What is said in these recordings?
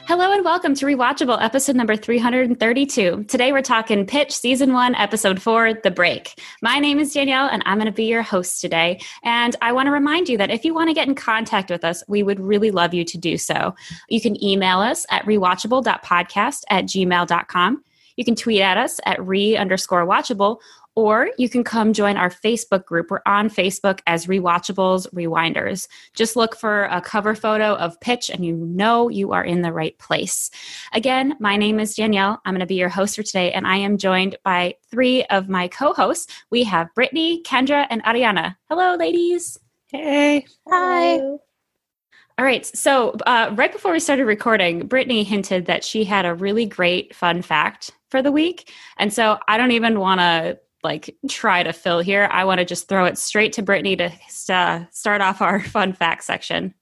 Hello and welcome to Rewatchable, episode number 332. Today we're talking Pitch, season 1, episode 4, The Break. My name is Danielle and I'm going to be your host today. And I want to remind you that if you want to get in contact with us, we would really love you to do so. You can email us at rewatchable.podcast@gmail.com. You can tweet at us at re_watchable, or you can come join our Facebook group. We're on Facebook as Rewatchables Rewinders. Just look for a cover photo of Pitch and you know you are in the right place. Again, my name is Danielle. I'm going to be your host for today, and I am joined by 3 of my co-hosts. We have Brittany, Kendra, and Ariana. Hello, ladies. Hey. Hi. Hello. All right, so right before we started recording, Brittany hinted that she had a really great fun fact for the week. And so I don't even want to try to fill here. I want to just throw it straight to Brittany to start off our fun fact section.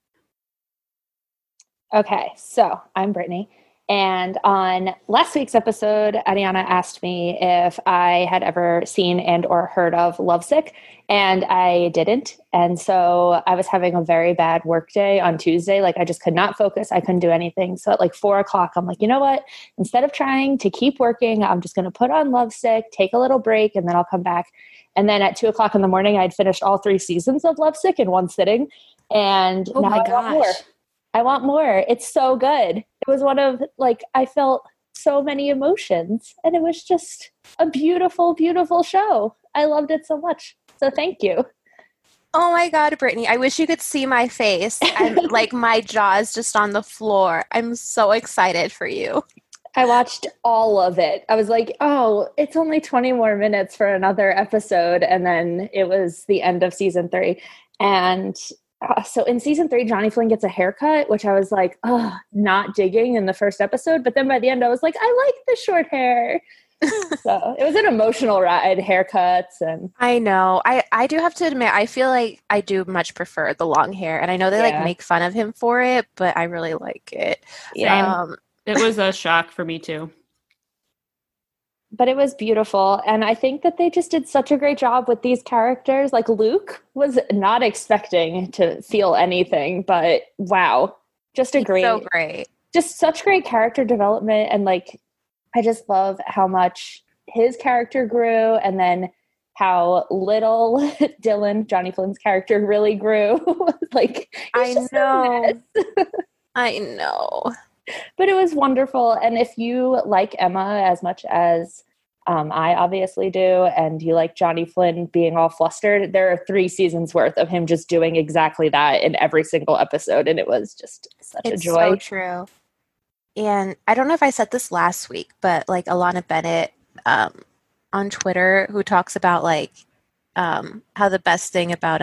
Okay, so I'm Brittany. And on last week's episode, Ariana asked me if I had ever seen and or heard of Lovesick, and I didn't. And so I was having a very bad work day on Tuesday. I just could not focus. I couldn't do anything. So at 4 o'clock, I'm like, you know what? Instead of trying to keep working, I'm just going to put on Lovesick, take a little break, and then I'll come back. And then at 2 o'clock in the morning, I'd finished all 3 seasons of Lovesick in one sitting. And oh now my I want more. I want more. It's so good. It was one of, I felt so many emotions, and it was just a beautiful, beautiful show. I loved it so much. So thank you. Oh my God, Brittany, I wish you could see my face. I'm my jaw is just on the floor. I'm so excited for you. I watched all of it. I was like, oh, it's only 20 more minutes for another episode. And then it was the end of season 3. And so in season 3, Johnny Flynn gets a haircut, which I was like, oh, not digging in the first episode. But then by the end, I was like, I like the short hair. So it was an emotional ride, haircuts. And I know. I do have to admit, I feel like I do much prefer the long hair. And I know they make fun of him for it, but I really like it. Yeah. It was a shock for me too. But it was beautiful. And I think that they just did such a great job with these characters. Luke was not expecting to feel anything, but wow. Just so great. Just such great character development. And I just love how much his character grew, and then how little Dylan, Johnny Flynn's character, really grew. I know. I know. But it was wonderful. And if you like Emma as much as I obviously do, and you like Johnny Flynn being all flustered, there are 3 seasons worth of him just doing exactly that in every single episode. And it was just such a joy. It's so true. And I don't know if I said this last week, but Alana Bennett on Twitter, who talks about how the best thing about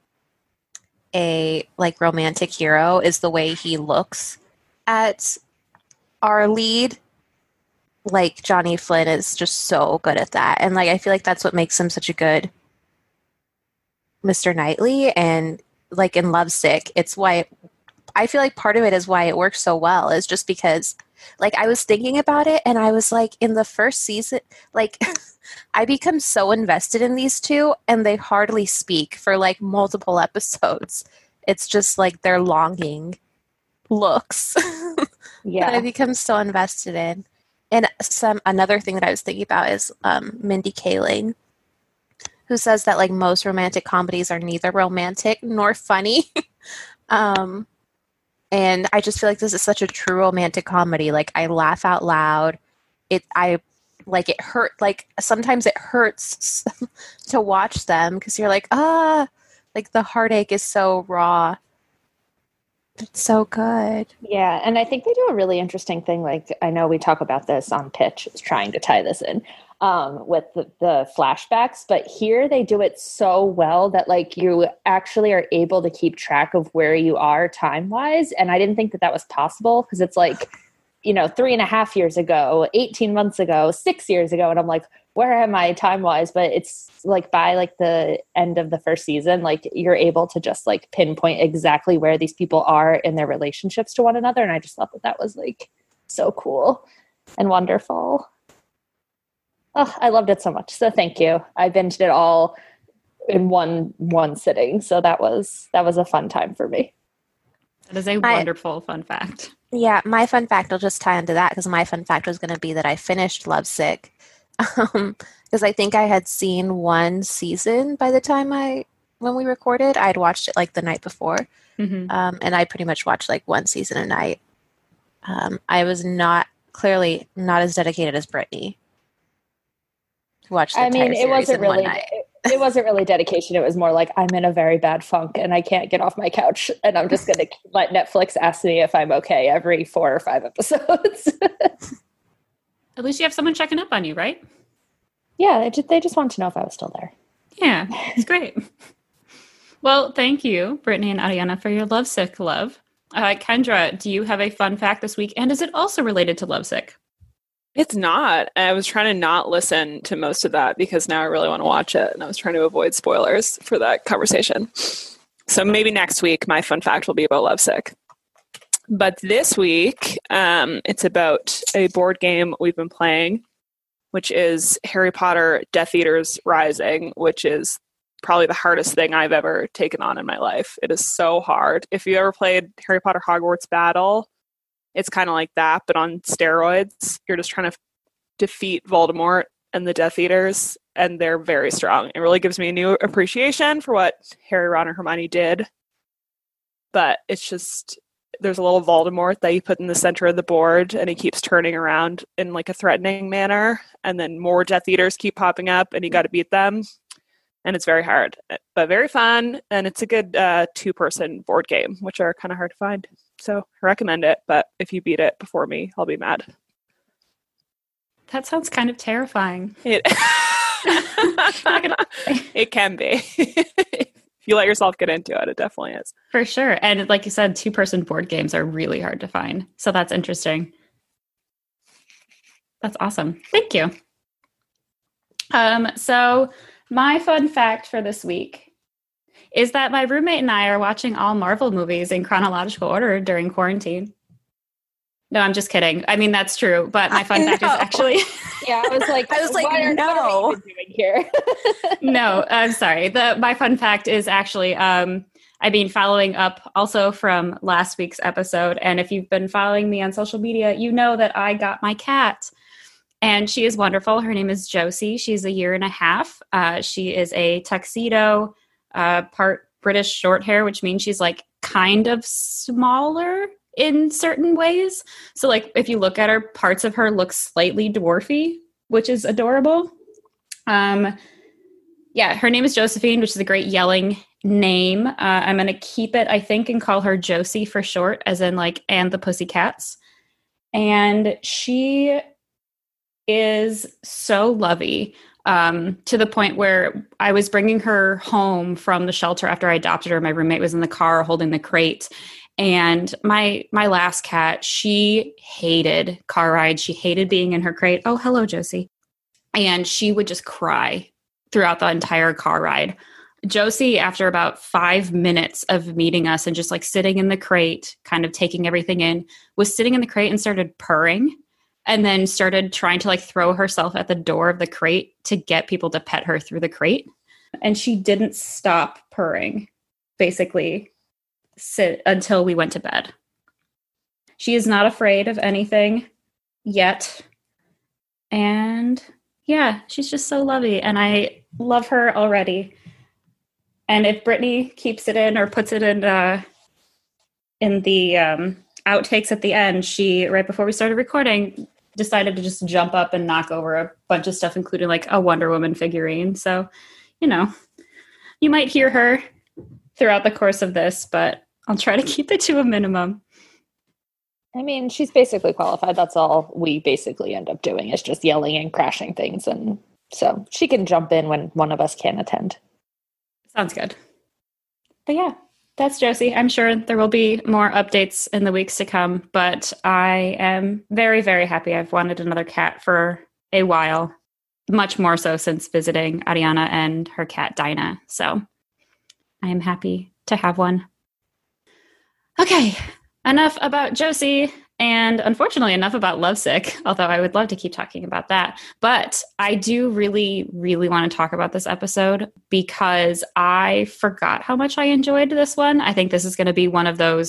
a romantic hero is the way he looks at our lead. Johnny Flynn is just so good at that, and I feel like that's what makes him such a good Mr. Knightley. And in Lovesick, it's why I feel like part of it is why it works so well is just because I was thinking about it, and I was in the first season, I become so invested in these 2, and they hardly speak for multiple episodes. It's just their longing looks. Yeah. That I become so invested in. And another thing that I was thinking about is Mindy Kaling, who says that most romantic comedies are neither romantic nor funny. And I just feel like this is such a true romantic comedy. I laugh out loud. It hurt. Sometimes it hurts to watch them because you're the heartache is so raw. It's so good. Yeah, and I think they do a really interesting thing. I know we talk about this on Pitch, trying to tie this in with the flashbacks, but here they do it so well that you actually are able to keep track of where you are time-wise. And I didn't think that was possible because it's 3.5 years ago, 18 months ago, 6 years ago. And I'm like, where am I time-wise? But it's by the end of the first season, you're able to just pinpoint exactly where these people are in their relationships to one another. And I just thought that was so cool and wonderful. Oh, I loved it so much. So thank you. I binged it all in one sitting. So that was a fun time for me. That is a wonderful fun fact. Yeah, my fun fact will just tie into that because my fun fact was going to be that I finished Lovesick. Because I think I had seen one season by the time when we recorded. I'd watched it like the night before. Mm-hmm. And I pretty much watched like one season a night. I was clearly not as dedicated as Brittany. Watched the entire series in one night. It wasn't really dedication. It was more like I'm in a very bad funk and I can't get off my couch, and I'm just going to let Netflix ask me if I'm okay every 4 or 5 episodes. At least you have someone checking up on you, right? Yeah, they just wanted to know if I was still there. Yeah, it's great. Well, thank you, Brittany and Ariana, for your Lovesick love. Kendra, do you have a fun fact this week? And is it also related to Lovesick? It's not. I was trying to not listen to most of that because now I really want to watch it. And I was trying to avoid spoilers for that conversation. So maybe next week, my fun fact will be about Lovesick. But this week, it's about a board game we've been playing, which is Harry Potter Death Eaters Rising, which is probably the hardest thing I've ever taken on in my life. It is so hard. If you ever played Harry Potter Hogwarts Battle, it's kind of like that, but on steroids. You're just trying to defeat Voldemort and the Death Eaters, and they're very strong. It really gives me a new appreciation for what Harry, Ron, and Hermione did. But it's just, there's a little Voldemort that you put in the center of the board, and he keeps turning around in like a threatening manner, and then more Death Eaters keep popping up, and you got to beat them. And it's very hard, but very fun, and it's a good 2-person board game, which are kind of hard to find. So I recommend it, but if you beat it before me, I'll be mad. That sounds kind of terrifying. It can be. If you let yourself get into it, it definitely is. For sure. And like you said, 2-person board games are really hard to find. So that's interesting. That's awesome. Thank you. So my fun fact for this week is that my roommate and I are watching all Marvel movies in chronological order during quarantine. No, I'm just kidding. I mean, that's true. But my fun fact is actually... Yeah, I was like, no. What are you doing here? No, I'm sorry. My fun fact is actually, I've been following up also from last week's episode. And if you've been following me on social media, you know that I got my cat. And she is wonderful. Her name is Josie. She's 1.5 years. She is a tuxedo, part British short hair, which means she's like kind of smaller in certain ways. So like if you look at her, parts of her look slightly dwarfy, which is adorable. Yeah, her name is Josephine, which is a great yelling name. I'm going to keep it, I think, and call her Josie for short, as in like, and the Pussycats. And she is so lovey, to the point where I was bringing her home from the shelter after I adopted her. My roommate was in the car holding the crate. And my last cat, she hated car rides. She hated being in her crate. Oh, hello, Josie. And she would just cry throughout the entire car ride. Josie, after about 5 minutes of meeting us and just like sitting in the crate, kind of taking everything in, was sitting in the crate and started purring. And then started trying to like throw herself at the door of the crate to get people to pet her through the crate. And she didn't stop purring, basically, until we went to bed. She is not afraid of anything yet. And yeah, she's just so lovely. And I love her already. And if Brittany keeps it in or puts it in the outtakes at the end, she, right before we started recording, decided to just jump up and knock over a bunch of stuff, including like a Wonder Woman figurine. So, you know, you might hear her throughout the course of this, but I'll try to keep it to a minimum. I mean, she's basically qualified. That's all we basically end up doing is just yelling and crashing things. And so she can jump in when one of us can't attend. Sounds good. But yeah. That's Josie. I'm sure there will be more updates in the weeks to come, but I am very, very happy. I've wanted another cat for a while, much more so since visiting Ariana and her cat Dinah. So I am happy to have one. Okay, enough about Josie, and unfortunately enough about Lovesick, although I would love to keep talking about that. But I do really, really want to talk about this episode because I forgot how much I enjoyed this one. I think this is going to be one of those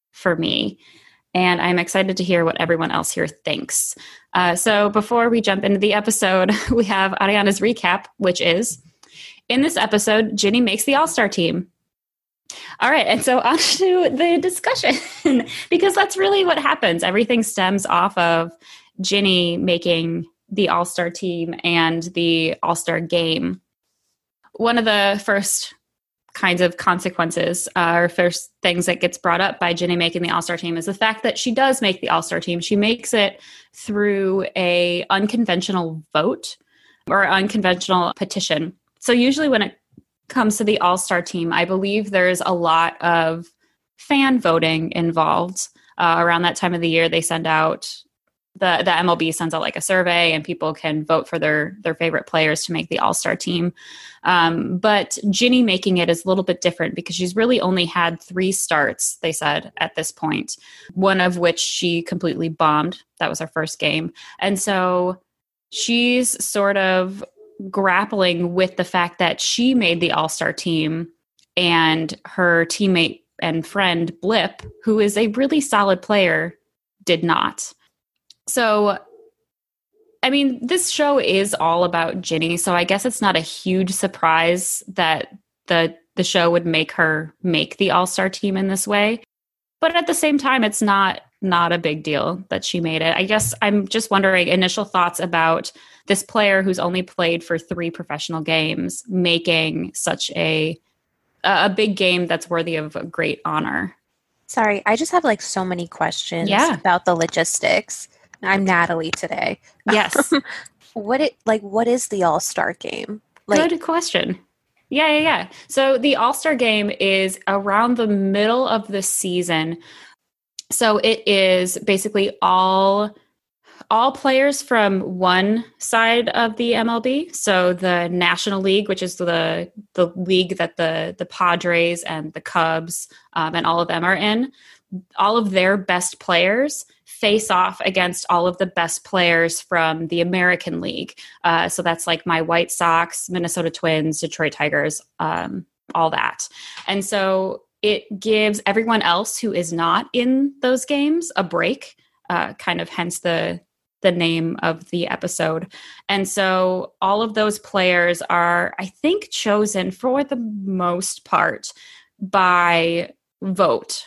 for me. And I'm excited to hear what everyone else here thinks. So before we jump into the episode, we have Ariana's recap, which is, in this episode, Ginny makes the All-Star team. All right, and so on to the discussion, because that's really what happens. Everything stems off of Ginny making the All-Star team and the All-Star game. One of the first kinds of consequences or first things that gets brought up by Ginny making the All-Star team is the fact that she does make the All-Star team. She makes it through a unconventional vote or unconventional petition. So usually when it comes to the All-Star team, I believe there's a lot of fan voting involved. Around that time of the year, they send out, the MLB sends out like a survey and people can vote for their favorite players to make the All-Star team. But Ginny making it is a little bit different because she's really only had 3 starts, they said, at this point, one of which she completely bombed. That was her first game. And so she's sort of grappling with the fact that she made the All-Star team and her teammate and friend Blip, who is a really solid player, did not. So, I mean, this show is all about Ginny, so I guess it's not a huge surprise that the show would make her make the All-Star team in this way. But at the same time, it's not a big deal that she made it. I guess I'm just wondering, initial thoughts about this player who's only played for 3 professional games making such a big game that's worthy of a great honor. Sorry, I just have like so many questions about the logistics. I'm Natalie today. Yes. What is the All-Star game? Good question. Yeah. So the All-Star game is around the middle of the season. So it is basically all players from one side of the MLB. So the National League, which is the league that the Padres and the Cubs and all of them are in, all of their best players face off against all of the best players from the American League. So that's like my White Sox, Minnesota Twins, Detroit Tigers, all that. And so it gives everyone else who is not in those games a break, kind of hence the name of the episode. And so all of those players are, I think, chosen for the most part by vote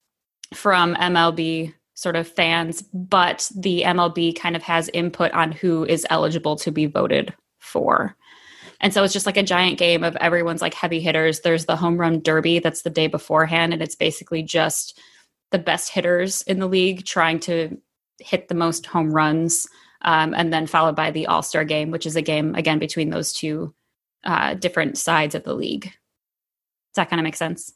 from MLB sort of fans, but the MLB kind of has input on who is eligible to be voted for. And so it's just like a giant game of everyone's like heavy hitters. There's the home run derby that's the day beforehand, and it's basically just the best hitters in the league trying to hit the most home runs, and then followed by the All-Star game, which is a game, again, between those two different sides of the league. Does that kind of make sense?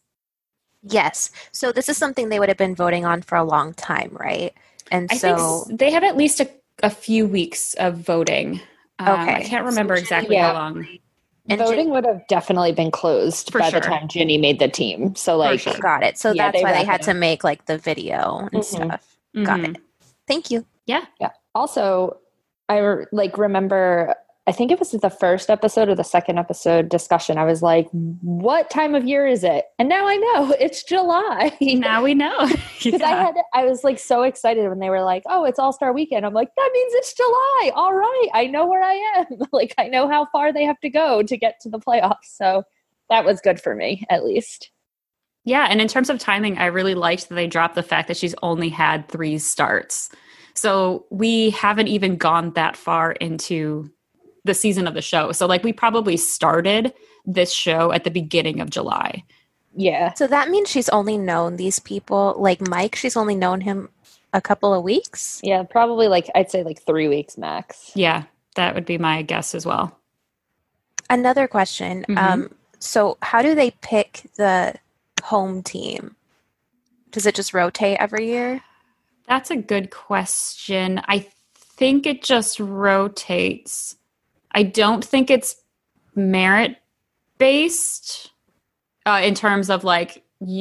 Yes. So this is something they would have been voting on for a long time, right? And I think they have at least a few weeks of voting. Okay. I can't remember exactly how long. And voting would have definitely been closed by the time Ginny made the team. So like, got it. So that's why they had to make like the video and stuff. Got it. Thank you. Yeah. Also, I remember, I think it was the first episode or the second episode discussion. I was like, what time of year is it? And now I know it's July. Now we know. Because I was like so excited when they were like, oh, it's All-Star Weekend. I'm like, that means it's July. All right. I know where I am. Like, I know how far they have to go to get to the playoffs. So that was good for me, at least. Yeah. And in terms of timing, I really liked that they dropped the fact that she's only had 3 starts. So we haven't even gone that far into the season of the show. So like we probably started this show at the beginning of July. Yeah. So that means she's only known these people, like Mike, she's only known him a couple of weeks? Yeah, probably I'd say 3 weeks max. Yeah, that would be my guess as well. Another question. So how do they pick the home team? Does it just rotate every year? That's a good question. I think it just rotates. I don't think it's merit based in terms of I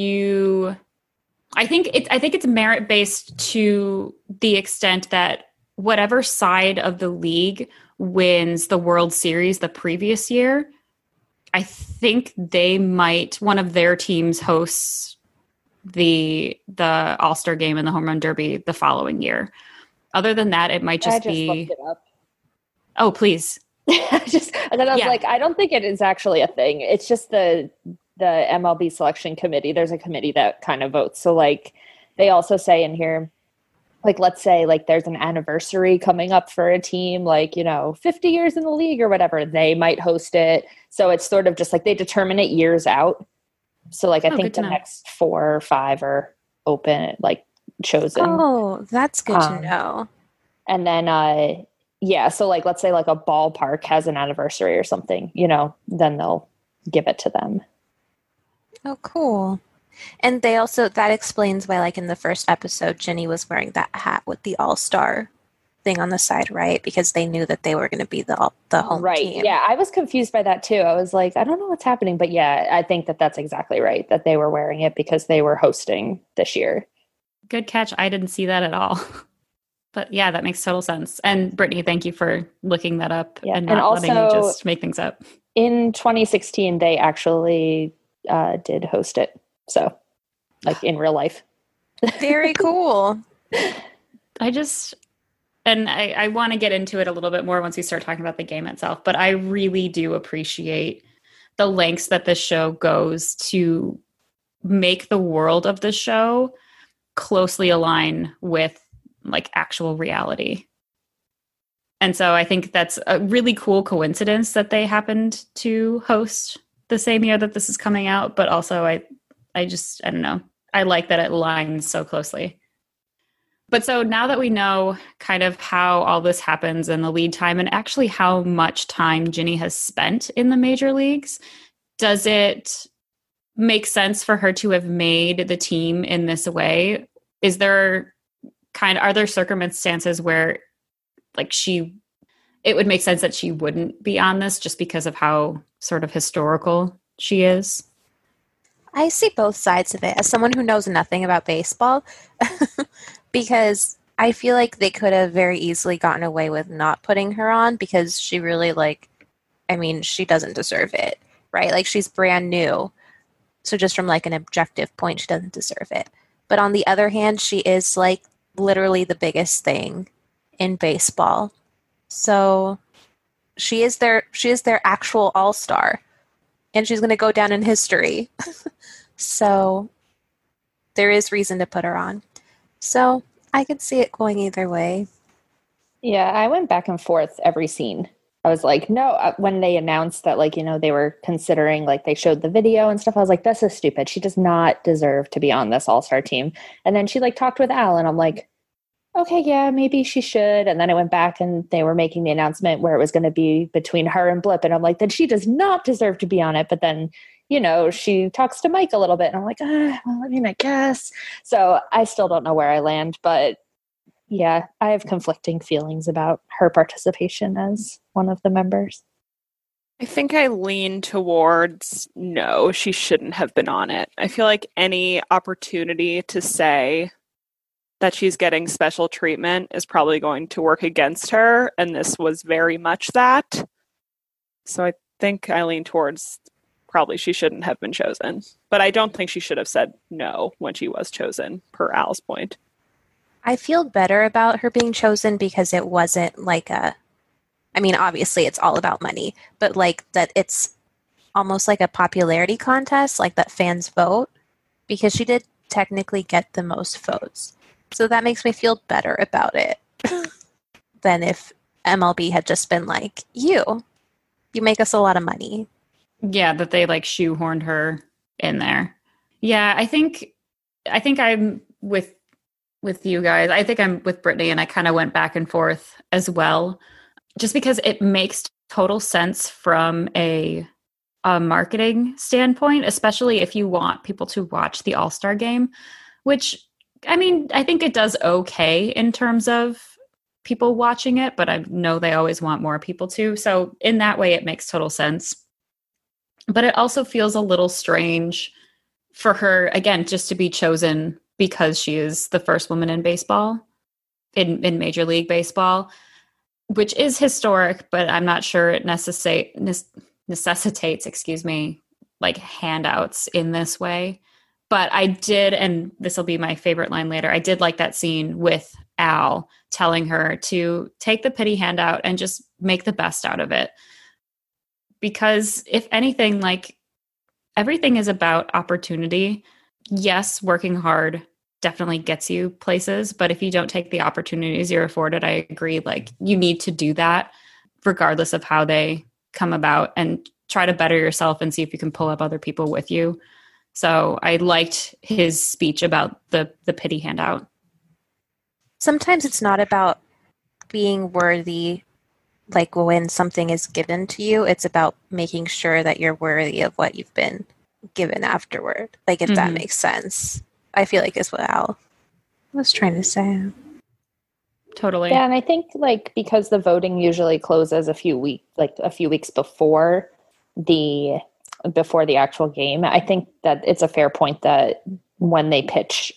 think it's merit based to the extent that whatever side of the league wins the World Series the previous year, I think one of their teams hosts the All-Star game and the Home Run Derby the following year. Other than that, it might just be. Looked it up. Oh, please. And then I was like, I don't think it is actually a thing. It's just the MLB selection committee. There's a committee that kind of votes. So like they also say in here, like, let's say like there's an anniversary coming up for a team, like, 50 years in the league or whatever, they might host it. So it's sort of just like they determine it years out. So like I think the next 4 or 5 are open, like chosen. Oh, that's good to know. And then, so like let's say like a ballpark has an anniversary or something, then they'll give it to them. Oh, cool. And they also, that explains why, like, in the first episode, Ginny was wearing that hat with the all-star thing on the side, right? Because they knew that they were going to be the home team. Yeah, I was confused by that, too. I was like, I don't know what's happening. But, yeah, I think that that's exactly right, that they were wearing it because they were hosting this year. Good catch. I didn't see that at all. But, yeah, that makes total sense. And, Brittany, thank you for looking that up and not also, letting me just make things up. In 2016, they actually did host it. So, like in real life. Very cool. I want to get into it a little bit more once we start talking about the game itself, but I really do appreciate the lengths that this show goes to make the world of the show closely align with like actual reality. And so I think that's a really cool coincidence that they happened to host the same year that this is coming out, but also I don't know. I like that it aligns so closely. But so now that we know kind of how all this happens and the lead time and actually how much time Ginny has spent in the major leagues, does it make sense for her to have made the team in this way? Are there circumstances where like it would make sense that she wouldn't be on this just because of how sort of historical she is? I see both sides of it as someone who knows nothing about baseball because I feel like they could have very easily gotten away with not putting her on because she really she doesn't deserve it, right? Like she's brand new. So just from like an objective point, she doesn't deserve it. But on the other hand, she is like literally the biggest thing in baseball. So she is their actual all-star. And she's going to go down in history. So there is reason to put her on. So I could see it going either way. Yeah, I went back and forth every scene. I was like, no, when they announced that, like, they were considering, like, they showed the video and stuff, I was like, this is stupid. She does not deserve to be on this all-star team. And then she, like, talked with Al, and I'm like, okay, yeah, maybe she should. And then I went back and they were making the announcement where it was going to be between her and Blip. And I'm like, then she does not deserve to be on it. But then, she talks to Mike a little bit. And I'm like, I guess. So I still don't know where I land. But yeah, I have conflicting feelings about her participation as one of the members. I think I lean towards no, she shouldn't have been on it. I feel like any opportunity to say that she's getting special treatment is probably going to work against her, and this was very much that. So I think I lean towards probably she shouldn't have been chosen. But I don't think she should have said no when she was chosen, per Al's point. I feel better about her being chosen because it wasn't like obviously it's all about money, but like that it's almost like a popularity contest, like that fans vote, because she did technically get the most votes. So that makes me feel better about it than if MLB had just been like, you make us a lot of money. Yeah, that they like shoehorned her in there. Yeah, I think I'm with you guys. I think I'm with Brittany, and I kind of went back and forth as well, just because it makes total sense from a marketing standpoint, especially if you want people to watch the All-Star game, which I think it does okay in terms of people watching it, but I know they always want more people to. So in that way, it makes total sense. But it also feels a little strange for her, again, just to be chosen because she is the first woman in baseball, in Major League Baseball, which is historic, but I'm not sure it necessitates, like handouts in this way. But I did, and this will be my favorite line later, I did like that scene with Al telling her to take the pity handout and just make the best out of it. Because if anything, like, everything is about opportunity. Yes, working hard definitely gets you places, but if you don't take the opportunities you're afforded, I agree, like, you need to do that regardless of how they come about, and try to better yourself and see if you can pull up other people with you. So I liked his speech about the pity handout. Sometimes it's not about being worthy, like when something is given to you. It's about making sure that you're worthy of what you've been given afterward. Like, if that makes sense. I feel like is what Al was trying to say. Totally. Yeah, and I think, like, because the voting usually closes a few weeks before the actual game, I think that it's a fair point that when they pitch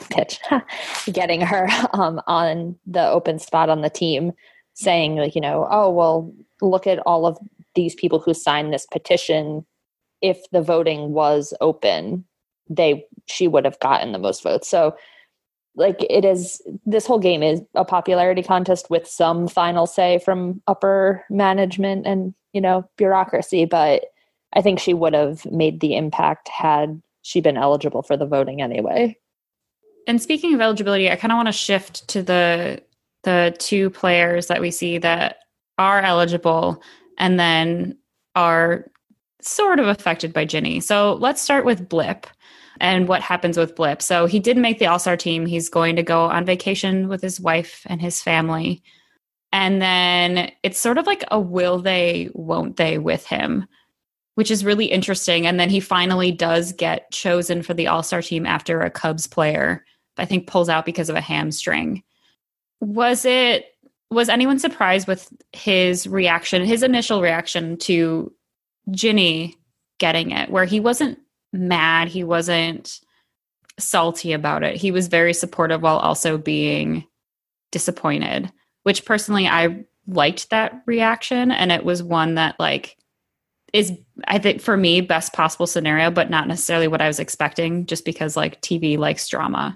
getting her on the open spot on the team, saying, like, you know, oh, well, look at all of these people who signed this petition. If the voting was open, she would have gotten the most votes. So, like, this whole game is a popularity contest with some final say from upper management and, you know, bureaucracy. But I think she would have made the impact had she been eligible for the voting anyway. And speaking of eligibility, I kind of want to shift to the two players that we see that are eligible and then are sort of affected by Ginny. So let's start with Blip and what happens with Blip. So he did make the All-Star team. He's going to go on vacation with his wife and his family. And then it's sort of like a will they, won't they with him, which is really interesting. And then he finally does get chosen for the All-Star team after a Cubs player, I think, pulls out because of a hamstring. Was anyone surprised with his reaction, his initial reaction to Ginny getting it, where he wasn't mad, he wasn't salty about it. He was very supportive while also being disappointed, which personally I liked that reaction. And it was one that, like, is, I think, for me, best possible scenario, but not necessarily what I was expecting, just because, like, TV likes drama.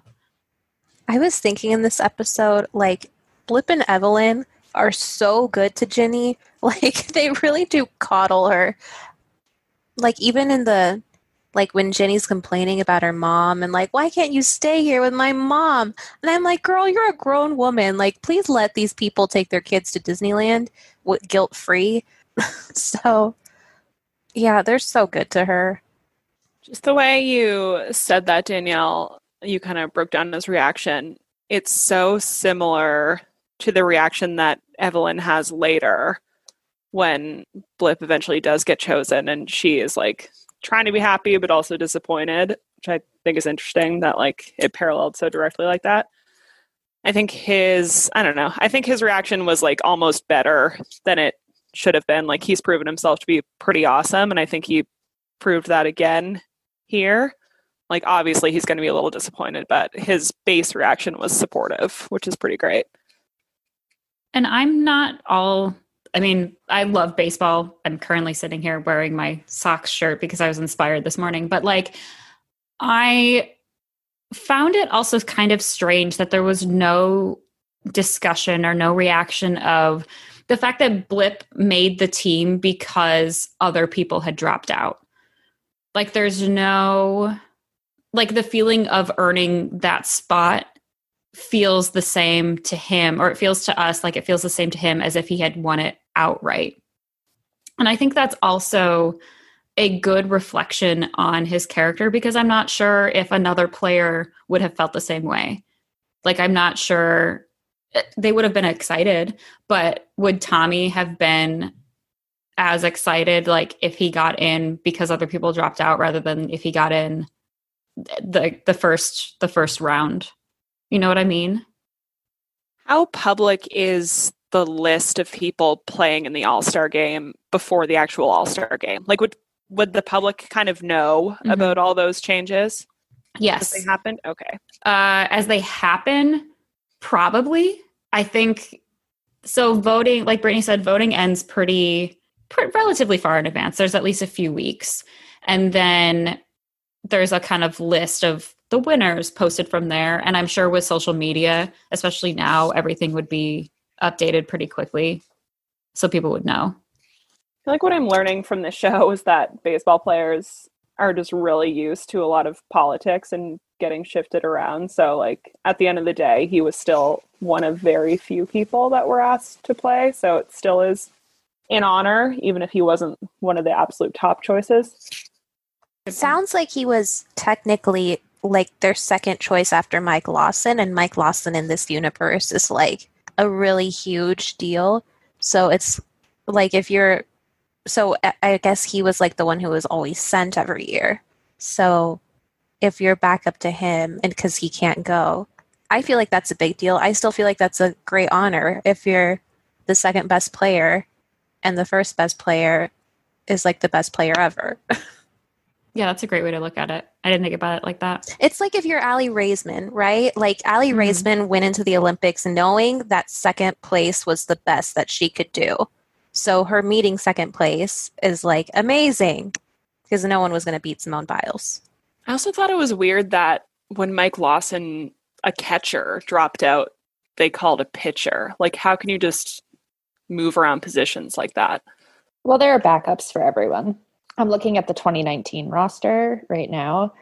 I was thinking in this episode, like, Blip and Evelyn are so good to Ginny. Like, they really do coddle her. Like, even in like, when Ginny's complaining about her mom and, like, why can't you stay here with my mom? And I'm like, girl, you're a grown woman. Like, please let these people take their kids to Disneyland guilt-free. So, yeah, they're so good to her. Just the way you said that, Danielle, you kind of broke down his reaction. It's so similar to the reaction that Evelyn has later when Blip eventually does get chosen, and she is, like, trying to be happy but also disappointed, which I think is interesting that, like, it paralleled so directly like that. I think his reaction was, like, almost better than it should have been. Like, he's proven himself to be pretty awesome, and I think he proved that again here. Like, obviously he's going to be a little disappointed, but his base reaction was supportive, which is pretty great. And I love baseball. I'm currently sitting here wearing my Sox shirt because I was inspired this morning. But, like, I found it also kind of strange that there was no discussion or no reaction of the fact that Blip made the team because other people had dropped out. Like, there's no, like, the feeling of earning that spot feels the same to him, or it feels to us like it feels the same to him as if he had won it outright. And I think that's also a good reflection on his character, because I'm not sure if another player would have felt the same way. Like, I'm not sure they would have been excited, but would Tommy have been as excited, like, if he got in because other people dropped out rather than if he got in the first round? You know what I mean? How public is the list of people playing in the All-Star game before the actual All-Star game? Like, would the public kind of know about all those changes? Yes. As they happened? Okay. As they happen, probably. I think so. Voting, like Brittany said, voting ends relatively far in advance. There's at least a few weeks. And then there's a kind of list of the winners posted from there. And I'm sure with social media, especially now, everything would be updated pretty quickly so people would know. I feel like what I'm learning from this show is that baseball players are just really used to a lot of politics and getting shifted around. So, like, at the end of the day, he was still one of very few people that were asked to play. So it still is an honor, even if he wasn't one of the absolute top choices. It sounds like he was technically like their second choice after Mike Lawson, and Mike Lawson in this universe is like a really huge deal. So it's like so I guess he was like the one who was always sent every year. So if you're back up to him, and because he can't go, I feel like that's a big deal. I still feel like that's a great honor if you're the second best player and the first best player is like the best player ever. Yeah, that's a great way to look at it. I didn't think about it like that. It's like if you're Allie Raisman, right? Like Allie Raisman went into the Olympics knowing that second place was the best that she could do. So her meeting second place is like amazing because no one was going to beat Simone Biles. I also thought it was weird that when Mike Lawson, a catcher, dropped out, they called a pitcher. Like, how can you just move around positions like that? Well, there are backups for everyone. I'm looking at the 2019 roster right now.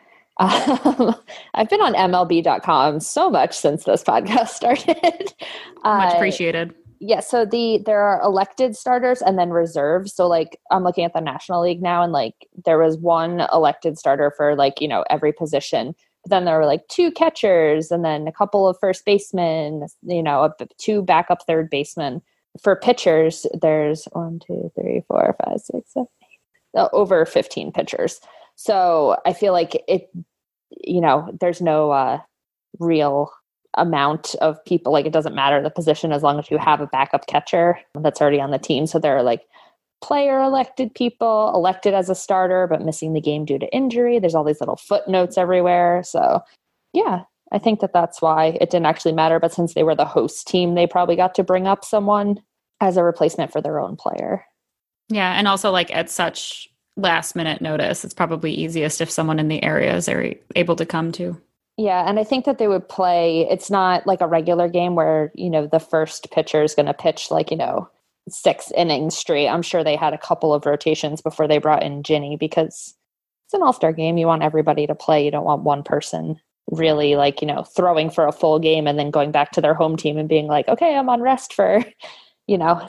I've been on MLB.com so much since this podcast started. Much appreciated. Yeah, so there are elected starters and then reserves. So like I'm looking at the National League now, and like there was one elected starter for like, you know, every position. But then there were like two catchers and then a couple of first basemen, you know, two backup third basemen. For pitchers, there's 1, 2, 3, 4, 5, 6, 7, 8, over 15 pitchers. So I feel like it, you know, there's no real amount of people. Like, it doesn't matter the position as long as you have a backup catcher that's already on the team. So there are like player elected people elected as a starter but missing the game due to injury. There's all these little footnotes everywhere. So yeah, I think that's why it didn't actually matter. But since they were the host team, they probably got to bring up someone as a replacement for their own player. Yeah, and also like at such last minute notice, it's probably easiest if someone in the area is able to come to. Yeah, and I think that they would play, it's not like a regular game where, you know, the first pitcher is going to pitch like, you know, 6 innings straight. I'm sure they had a couple of rotations before they brought in Ginny, because it's an all-star game. You want everybody to play. You don't want one person really like, you know, throwing for a full game and then going back to their home team and being like, okay, I'm on rest for, you know,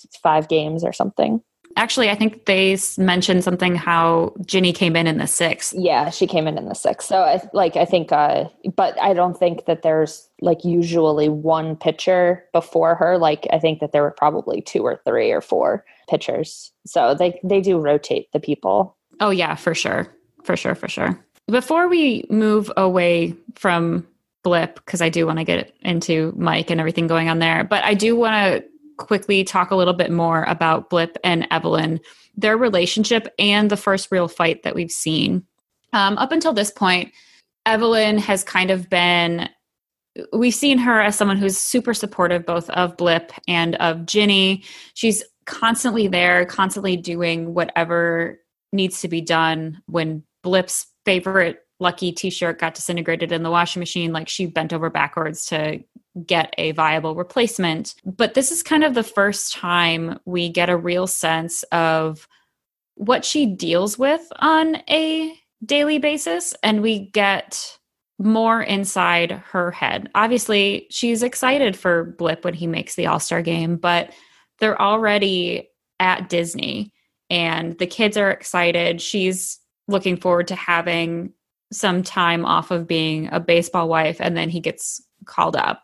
5 games or something. Actually, I think they mentioned something how Ginny came in the 6th. Yeah, she came in the 6th. So I think, but I don't think that there's like usually one pitcher before her. Like, I think that there were probably 2 or 3 or 4 pitchers. So they do rotate the people. Oh yeah, for sure. For sure. Before we move away from Blip, because I do want to get into Mike and everything going on there, but I do want to quickly talk a little bit more about Blip and Evelyn, their relationship, and the first real fight that we've seen. Up until this point, Evelyn has kind of been, we've seen her as someone who's super supportive both of Blip and of Ginny. She's constantly there, constantly doing whatever needs to be done. When Blip's favorite Lucky t-shirt got disintegrated in the washing machine, like, she bent over backwards to get a viable replacement. But this is kind of the first time we get a real sense of what she deals with on a daily basis, and we get more inside her head. Obviously, she's excited for Blip when he makes the All-Star game, but they're already at Disney and the kids are excited. She's looking forward to having some time off of being a baseball wife, and then he gets called up.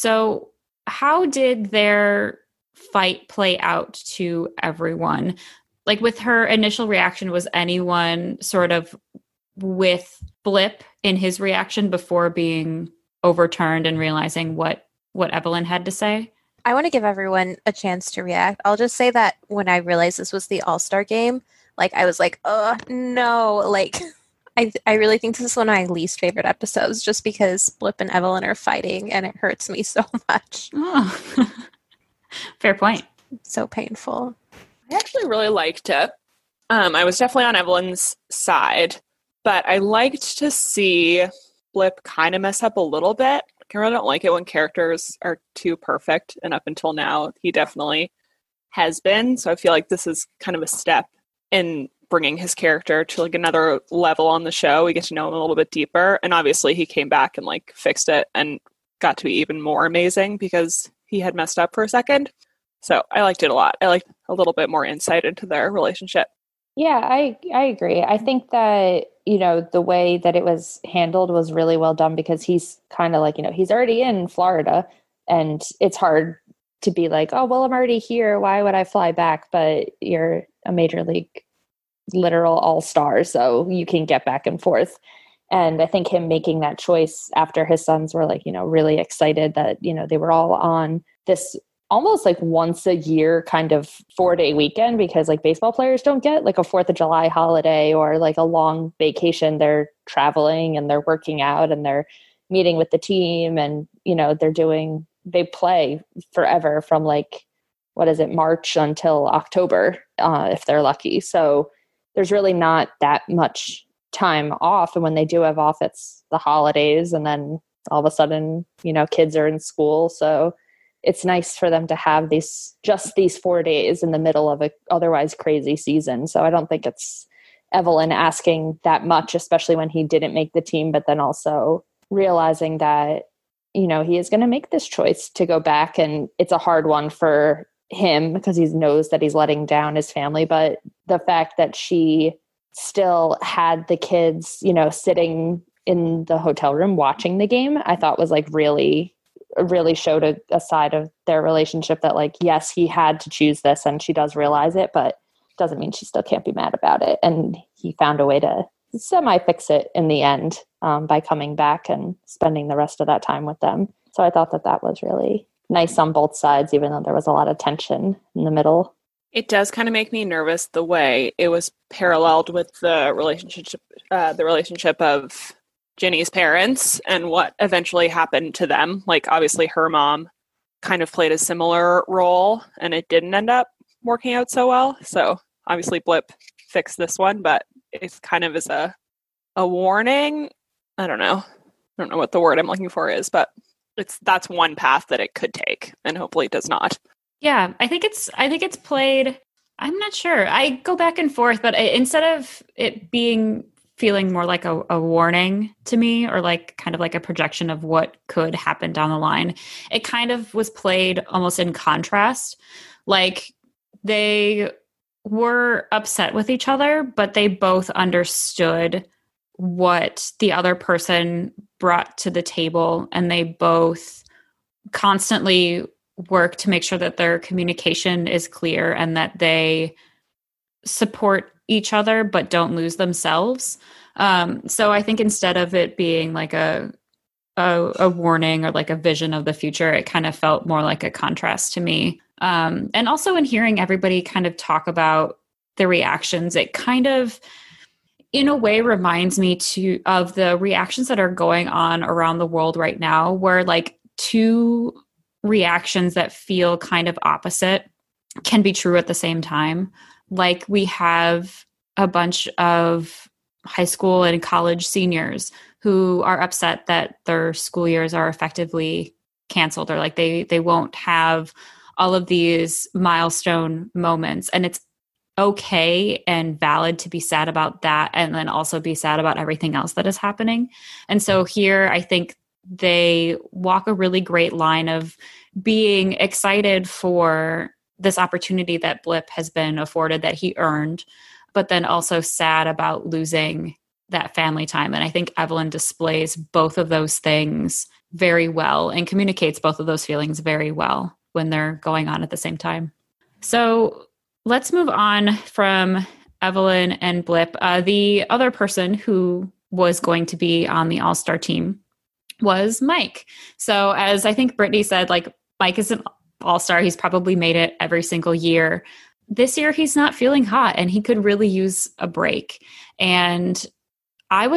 So how did their fight play out to everyone? Like, with her initial reaction, was anyone sort of with Blip in his reaction before being overturned and realizing what Evelyn had to say? I want to give everyone a chance to react. I'll just say that when I realized this was the All-Star game, like, I was like, oh, no, like, I really think this is one of my least favorite episodes, just because Blip and Evelyn are fighting and it hurts me so much. Oh. Fair point. So painful. I actually really liked it. I was definitely on Evelyn's side, But I liked to see Blip kind of mess up a little bit. I really don't like it when characters are too perfect, and up until now, he definitely has been. So I feel like this is kind of a step in bringing his character to like another level on the show. We get to know him a little bit deeper, and obviously he came back and like fixed it and got to be even more amazing because he had messed up for a second. So I liked it a lot. I liked a little bit more insight into their relationship. Yeah, I agree. I think that, the way that it was handled was really well done because he's kind of like, he's already in Florida and it's hard to be like, oh, well, I'm already here. Why would I fly back? But you're a major league literal all-star, so you can get back and forth. And I think him making that choice after his sons were like, really excited that, they were all on this almost like once a year kind of 4-day weekend, because like baseball players don't get like a 4th of July holiday or like a long vacation. They're traveling and they're working out and they're meeting with the team and, they play forever from like, March until October, if they're lucky. So there's really not that much time off. And when they do have off, it's the holidays. And then all of a sudden, kids are in school. So it's nice for them to have these 4 days in the middle of a otherwise crazy season. So I don't think it's Evelyn asking that much, especially when he didn't make the team, but then also realizing that, he is going to make this choice to go back. And it's a hard one for him because he knows that he's letting down his family. But the fact that she still had the kids, sitting in the hotel room watching the game, I thought was like really showed a side of their relationship that like, yes, he had to choose this and she does realize it, but doesn't mean she still can't be mad about it. And he found a way to semi-fix it in the end by coming back and spending the rest of that time with them. So I thought that was really nice on both sides, even though there was a lot of tension in the middle. It does kind of make me nervous the way it was paralleled with the relationship of Ginny's parents and what eventually happened to them. Like, obviously, her mom kind of played a similar role, and it didn't end up working out so well. So, obviously, Blip fixed this one, but it's kind of as a warning. I don't know what the word I'm looking for is, but that's one path that it could take, and hopefully it does not. Yeah, I think it's played. I'm not sure. I go back and forth, but instead of it feeling more like a warning to me, or like kind of like a projection of what could happen down the line, it kind of was played almost in contrast. Like they were upset with each other, but they both understood what the other person brought to the table, and they both constantly work to make sure that their communication is clear and that they support each other but don't lose themselves. So I think instead of it being like a warning or like a vision of the future, it kind of felt more like a contrast to me. And also in hearing everybody kind of talk about the reactions, it kind of in a way reminds me of the reactions that are going on around the world right now, where like two reactions that feel kind of opposite can be true at the same time. Like we have a bunch of high school and college seniors who are upset that their school years are effectively canceled, or like they won't have all of these milestone moments. And it's okay and valid to be sad about that, and then also be sad about everything else that is happening. And so here, I think they walk a really great line of being excited for this opportunity that Blip has been afforded, that he earned, but then also sad about losing that family time. And I think Evelyn displays both of those things very well and communicates both of those feelings very well when they're going on at the same time. So let's move on from Evelyn and Blip. The other person who was going to be on the All-Star team was Mike. So as I think Brittany said, like Mike is an All-Star. He's probably made it every single year. This year, he's not feeling hot and he could really use a break. And I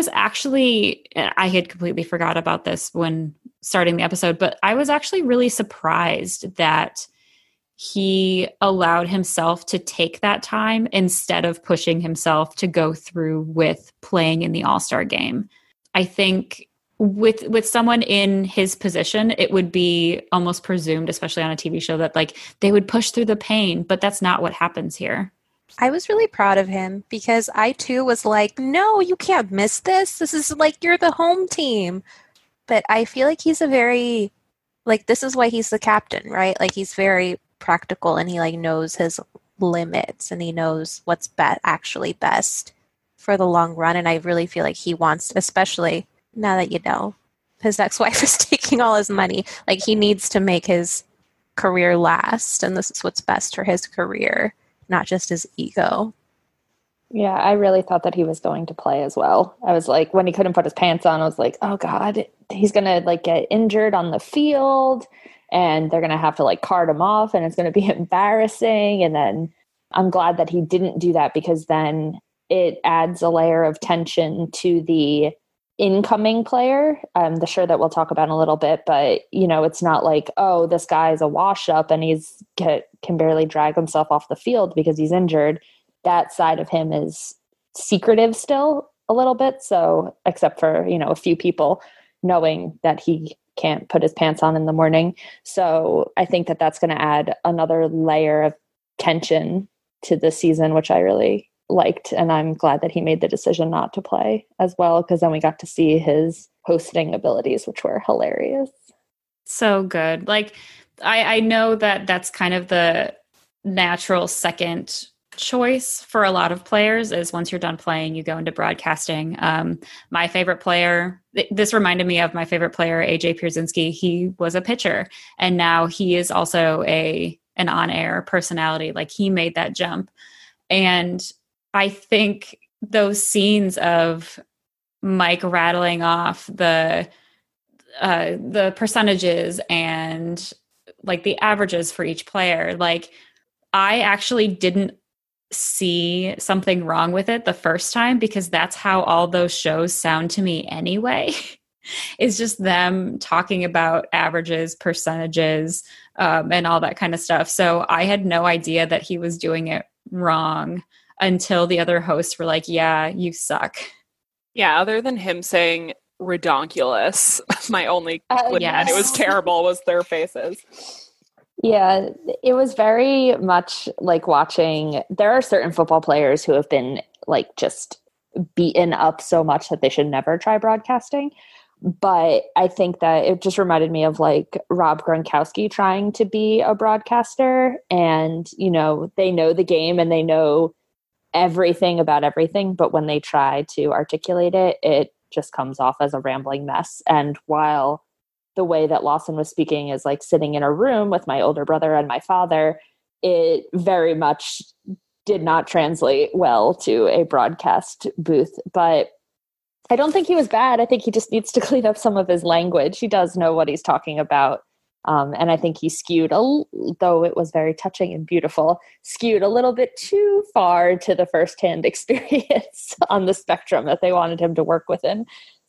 had completely forgot about this when starting the episode, but I was actually really surprised that he allowed himself to take that time instead of pushing himself to go through with playing in the All-Star game. I think with someone in his position, it would be almost presumed, especially on a TV show, that like they would push through the pain, but that's not what happens here. I was really proud of him because I too was like, no, you can't miss this. This is like, you're the home team. But I feel like he's a very, like, this is why he's the captain, right? Like, he's very practical and he like knows his limits and he knows what's actually best for the long run. And I really feel like he wants, especially now that, you know, his ex-wife is taking all his money, like he needs to make his career last. And this is what's best for his career, not just his ego. Yeah, I really thought that he was going to play as well. I was like, when he couldn't put his pants on, I was like, oh God, he's going to like get injured on the field and they're going to have to like cart him off and it's going to be embarrassing. And then I'm glad that he didn't do that because then it adds a layer of tension to the incoming player. The sure that we'll talk about in a little bit, but you know, it's not like, oh, this guy's a wash up and can barely drag himself off the field because he's injured. That side of him is secretive still a little bit. So except for, you know, a few people knowing that he can't put his pants on in the morning. So I think that that's going to add another layer of tension to the season, which I really liked. And I'm glad that he made the decision not to play as well, because then we got to see his hosting abilities, which were hilarious. So good. Like, I know that that's kind of the natural second choice for a lot of players is once you're done playing, you go into broadcasting. My favorite player, this reminded me of my favorite player, AJ Pierzynski. He was a pitcher and now he is also an on-air personality. Like he made that jump. And I think those scenes of Mike rattling off the percentages and like the averages for each player, like I actually didn't see something wrong with it the first time because that's how all those shows sound to me anyway. It's just them talking about averages, percentages, and all that kind of stuff. So I had no idea that he was doing it wrong until the other hosts were like, yeah, you suck. Yeah, other than him saying redonkulous, my only yes. it was terrible was their faces. Yeah, it was very much like watching, there are certain football players who have been like just beaten up so much that they should never try broadcasting. But I think that it just reminded me of like Rob Gronkowski trying to be a broadcaster and, you know, they know the game and they know everything about everything. But when they try to articulate it, it just comes off as a rambling mess. And while the way that Lawson was speaking is like sitting in a room with my older brother and my father, it very much did not translate well to a broadcast booth. But I don't think he was bad. I think he just needs to clean up some of his language. He does know what he's talking about. And I think he skewed, though it was very touching and beautiful, skewed a little bit too far to the firsthand experience on the spectrum that they wanted him to work within.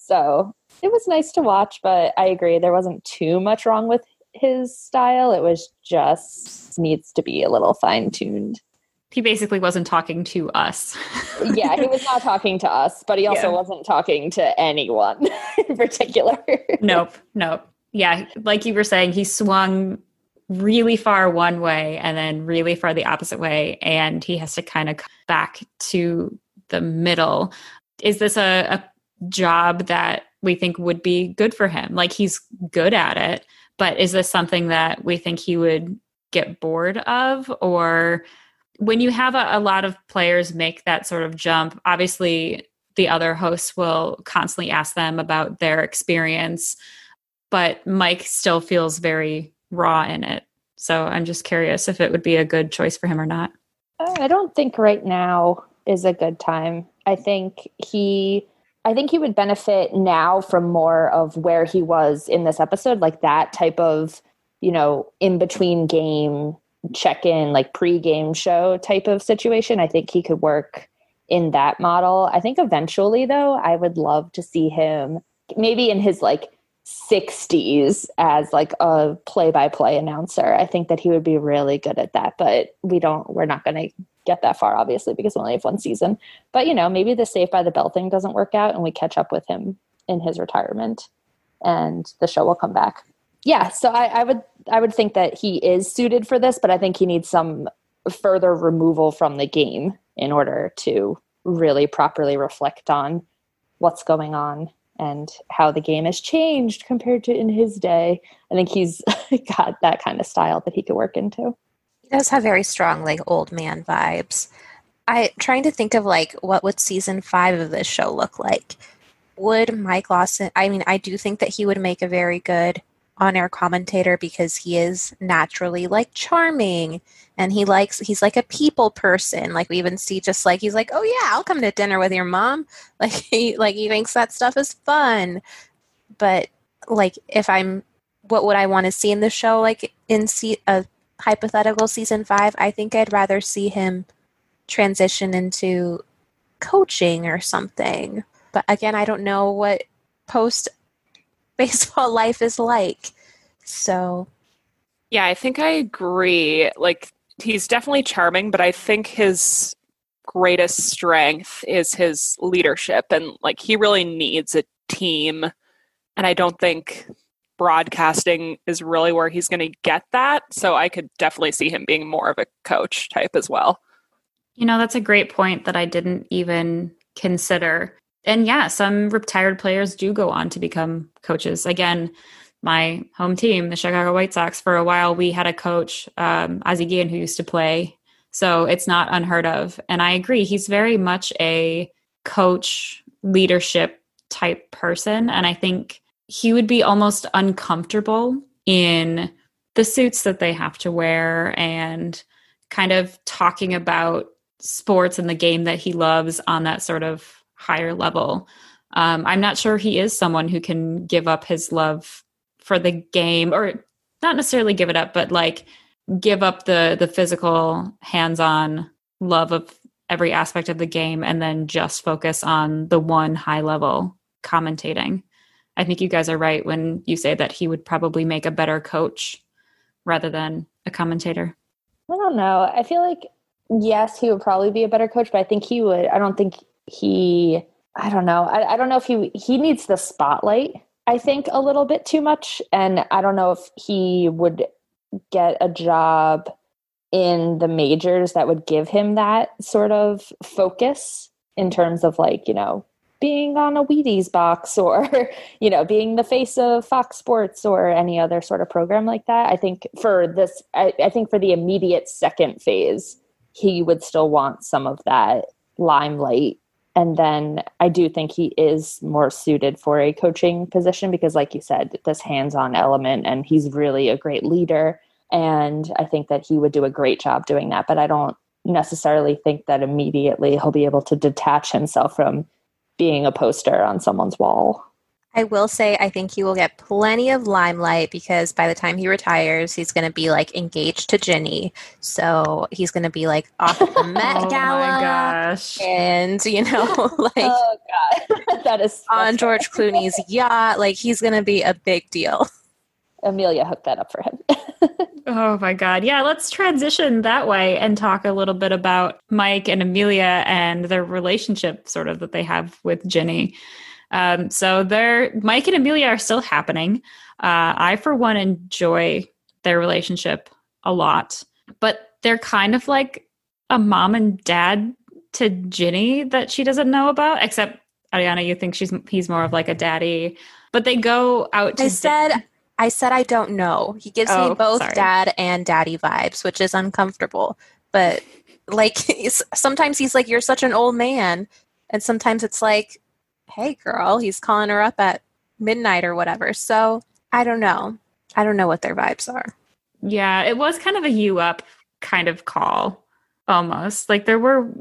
So it was nice to watch, but I agree. There wasn't too much wrong with his style. It was just needs to be a little fine-tuned. He basically wasn't talking to us. Yeah, he was not talking to us, but he also wasn't talking to anyone in particular. Nope. Yeah, like you were saying, he swung really far one way and then really far the opposite way, and he has to kind of come back to the middle. Is this a job that we think would be good for him? Like, he's good at it, but is this something that we think he would get bored of? Or when you have a lot of players make that sort of jump, obviously the other hosts will constantly ask them about their experience, but Mike still feels very raw in it. So I'm just curious if it would be a good choice for him or not. I don't think right now is a good time. I think he would benefit now from more of where he was in this episode, like that type of, you know, in between game check-in, like pre-game show type of situation. I think he could work in that model. I think eventually, though, I would love to see him maybe in his like 60s as like a play-by-play announcer. I think that he would be really good at that, but we're not going to get that far, obviously, because we only have one season. But, maybe the Saved by the Bell thing doesn't work out and we catch up with him in his retirement and the show will come back. Yeah, so I would think that he is suited for this, but I think he needs some further removal from the game in order to really properly reflect on what's going on and how the game has changed compared to in his day. I think he's got that kind of style that he could work into. He does have very strong, like, old man vibes. Trying to think of, like, what would season 5 of this show look like? Would Mike Lawson, I do think that he would make a very good on-air commentator because he is naturally, like, charming, and he's like a people person. Like, we even see just like, he's like, oh yeah, I'll come to dinner with your mom. Like, he thinks that stuff is fun. But, like, what would I want to see in the show? Like, in a hypothetical season 5, I think I'd rather see him transition into coaching or something. But again, I don't know what post-baseball life is like. So, yeah, I think I agree. Like, he's definitely charming, but I think his greatest strength is his leadership. And, like, he really needs a team. And I don't think broadcasting is really where he's going to get that. So I could definitely see him being more of a coach type as well. That's a great point that I didn't even consider. And yeah, some retired players do go on to become coaches. Again, my home team, the Chicago White Sox, for a while, we had a coach, Ozzie Guillen, who used to play. So it's not unheard of. And I agree. He's very much a coach leadership type person. And I think he would be almost uncomfortable in the suits that they have to wear and kind of talking about sports and the game that he loves on that sort of higher level. I'm not sure he is someone who can give up his love for the game, or not necessarily give it up, but like give up the physical hands-on love of every aspect of the game and then just focus on the one high level commentating. I think you guys are right when you say that he would probably make a better coach rather than a commentator. I don't know. I feel like, yes, he would probably be a better coach, but I think he would. I don't know. I don't know if he needs the spotlight, I think, a little bit too much. And I don't know if he would get a job in the majors that would give him that sort of focus in terms of, like, being on a Wheaties box or, being the face of Fox Sports or any other sort of program like that. I think for this, I think for the immediate second phase, he would still want some of that limelight. And then I do think he is more suited for a coaching position because, like you said, this hands-on element, and he's really a great leader. And I think that he would do a great job doing that. But I don't necessarily think that immediately he'll be able to detach himself from being a poster on someone's wall. I will say I think he will get plenty of limelight because by the time he retires, he's going to be, like, engaged to Ginny. So he's going to be, like, off at the Met Gala. Oh my gosh. And, like, oh God, that's on George Clooney's yacht. Like, he's going to be a big deal. Amelia hooked that up for him. Oh my God. Yeah, let's transition that way and talk a little bit about Mike and Amelia and their relationship sort of that they have with Ginny. So Mike and Amelia are still happening. I, for one, enjoy their relationship a lot, but they're kind of like a mom and dad to Ginny that she doesn't know about, except Ariana, you think he's more of like a daddy, but they go out to I said I don't know. He gives me both dad and daddy vibes, which is uncomfortable. But, like, sometimes he's like, you're such an old man. And sometimes it's like, hey, girl, he's calling her up at midnight or whatever. So I don't know. I don't know what their vibes are. Yeah, it was kind of a you up kind of call almost. Like there were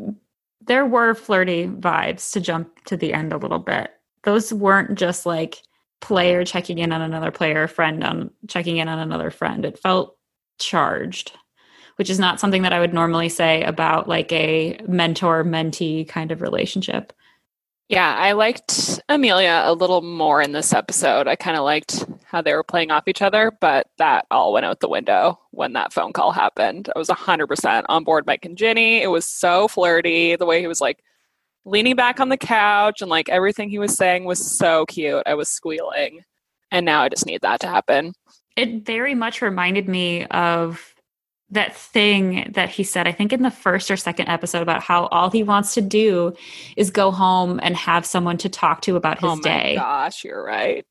flirty vibes to jump to the end a little bit. Those weren't just like player checking in on another player, friend on checking in on another friend. It felt charged, which is not something that I would normally say about like a mentor-mentee kind of relationship. Yeah, I liked Amelia a little more in this episode. I kind of liked how they were playing off each other, but that all went out the window when that phone call happened. I was 100% on board Mike and Ginny. It was so flirty. The way he was like leaning back on the couch and like everything he was saying was so cute. I was squealing. And now I just need that to happen. It very much reminded me of that thing that he said, I think in the first or second episode, about how all he wants to do is go home and have someone to talk to about his day. Oh my gosh, you're right.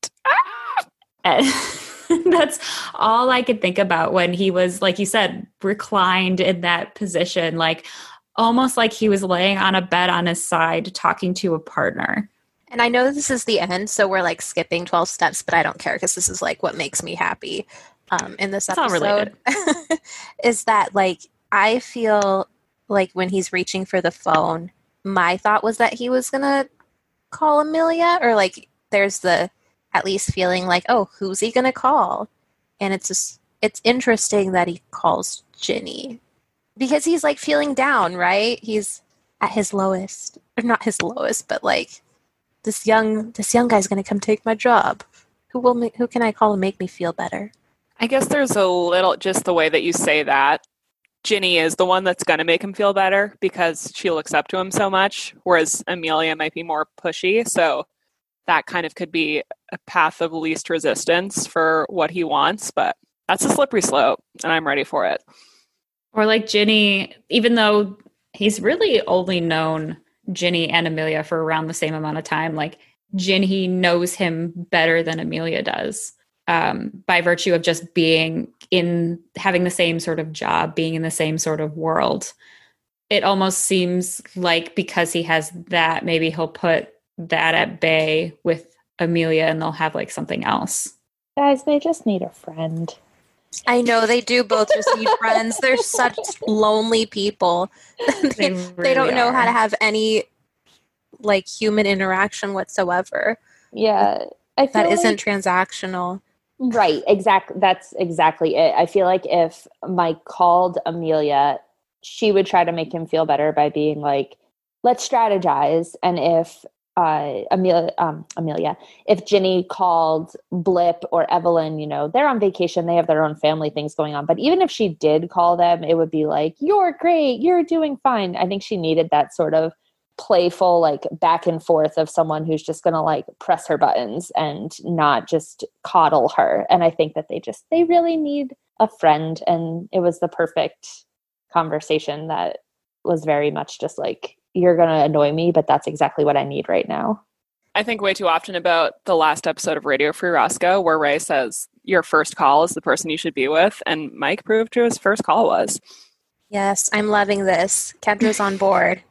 That's all I could think about when he was, like you said, reclined in that position, like almost like he was laying on a bed on his side talking to a partner. And I know this is the end, so we're like skipping 12 steps, but I don't care because this is like what makes me happy in this episode. Is that like I feel like when he's reaching for the phone, my thought was that he was going to call Amelia, or like there's the at least feeling like, oh, who's he going to call? And it's interesting that he calls Ginny because he's like feeling down, right? He's at his lowest, or not his lowest, but like this young guy's going to come take my job. Who can I call and make me feel better? I guess there's a little, just the way that you say that, Ginny is the one that's going to make him feel better because she looks up to him so much, whereas Amelia might be more pushy. So that kind of could be a path of least resistance for what he wants, but that's a slippery slope, and I'm ready for it. Or like Ginny, even though he's really only known Ginny and Amelia for around the same amount of time, like Ginny knows him better than Amelia does. By virtue of just having the same sort of job, being in the same sort of world. It almost seems like because he has that, maybe he'll put that at bay with Amelia and they'll have like something else. Guys, they just need a friend. I know they do both just need friends. They're such lonely people. They don't know how to have any like human interaction whatsoever. Yeah. I feel that isn't transactional. Right, exactly. That's exactly it. I feel like if Mike called Amelia, she would try to make him feel better by being like, let's strategize. And if Amelia, if Ginny called Blip or Evelyn, they're on vacation, they have their own family things going on. But even if she did call them, it would be like, you're great, you're doing fine. I think she needed that sort of playful like back and forth of someone who's just going to like press her buttons and not just coddle her. And I think that they really need a friend, and it was the perfect conversation that was very much just like, you're going to annoy me, but that's exactly what I need right now. I think way too often about the last episode of Radio Free Roscoe where Ray says your first call is the person you should be with, and Mike proved who his first call was. Yes, I'm loving this. Kendra's on board.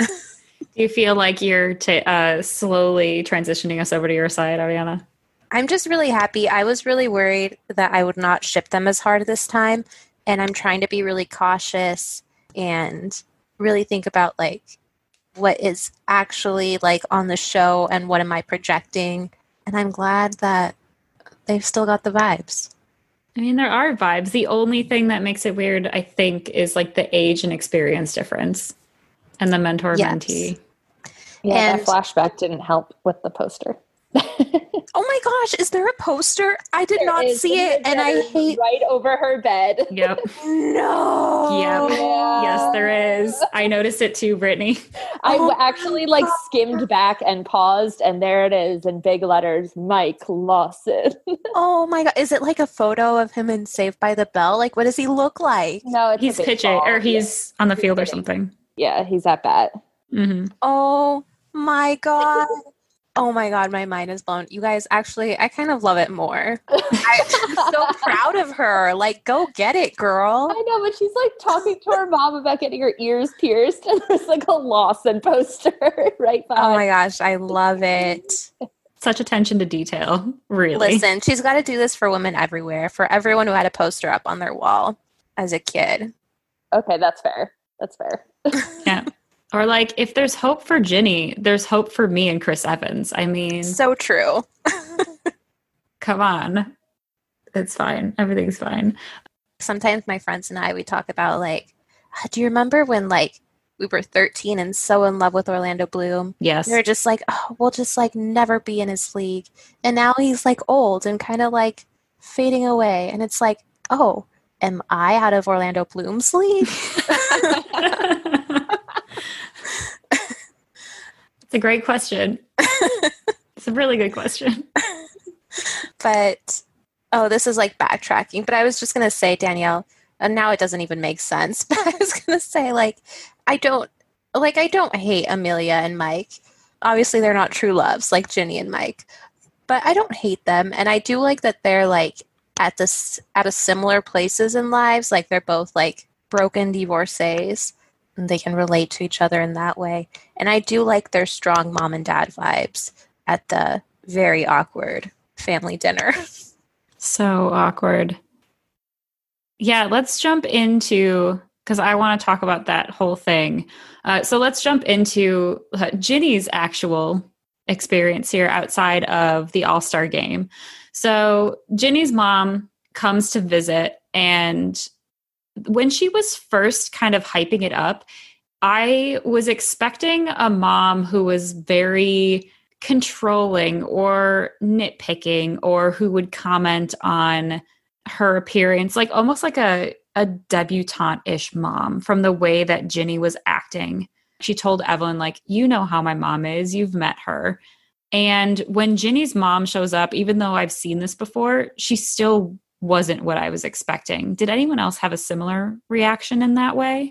Do you feel like you're slowly transitioning us over to your side, Ariana? I'm just really happy. I was really worried that I would not ship them as hard this time, and I'm trying to be really cautious and really think about like what is actually like on the show and what am I projecting. And I'm glad that they've still got the vibes. I mean, there are vibes. The only thing that makes it weird, I think, is like the age and experience difference and the mentor-mentee. Yeah, and that flashback didn't help with the poster. Oh my gosh, is there a poster? I did not see it, and I hate right over her bed. Yep. No. Yep. Yeah. Yes, there is. I noticed it too, Brittany. I actually like skimmed back and paused, and there it is in big letters, Mike Lawson. Oh my god, is it like a photo of him in Saved by the Bell? Like, what does he look like? No, he's pitching, or he's on the field or something. Yeah, he's at bat. Mm-hmm. Oh my god. Oh my god, my mind is blown. You guys, actually, I kind of love it more. I'm so proud of her. Like, go get it, girl. I know, but she's like talking to her mom about getting her ears pierced, and there's like a Lawson poster right behind. Oh my gosh, I love it. Such attention to detail, really. Listen, she's got to do this for women everywhere, for everyone who had a poster up on their wall as a kid. Okay, that's fair. That's fair. Yeah. Or like, if there's hope for Ginny, there's hope for me and Chris Evans. I mean, so true. Come on. It's fine. Everything's fine. Sometimes my friends and I, we talk about like, do you remember when like we were 13 and so in love with Orlando Bloom. Yes. We were just like, oh, we'll just like never be in his league. And now he's like old and kind of like fading away. And it's like, oh, am I out of Orlando Bloom's league? It's a great question. It's a really good question. But, oh, this is like backtracking. But I was just going to say, Danielle, and now it doesn't even make sense. But I was going to say, like, I don't hate Amelia and Mike. Obviously, they're not true loves like Ginny and Mike. But I don't hate them. And I do like that they're, like, at a similar places in lives. Like, they're both, like, broken divorcees. And they can relate to each other in that way. And I do like their strong mom and dad vibes at the very awkward family dinner. So awkward. Yeah, let's jump into, because I want to talk about that whole thing. So let's jump into Ginny's actual experience here outside of the All-Star game. So Ginny's mom comes to visit, and when she was first kind of hyping it up, I was expecting a mom who was very controlling or nitpicking, or who would comment on her appearance, like almost like a debutante-ish mom, from the way that Ginny was acting. She told Evelyn, like, you know how my mom is, you've met her. And when Ginny's mom shows up, even though I've seen this before, she still wasn't what I was expecting. Did anyone else have a similar reaction in that way?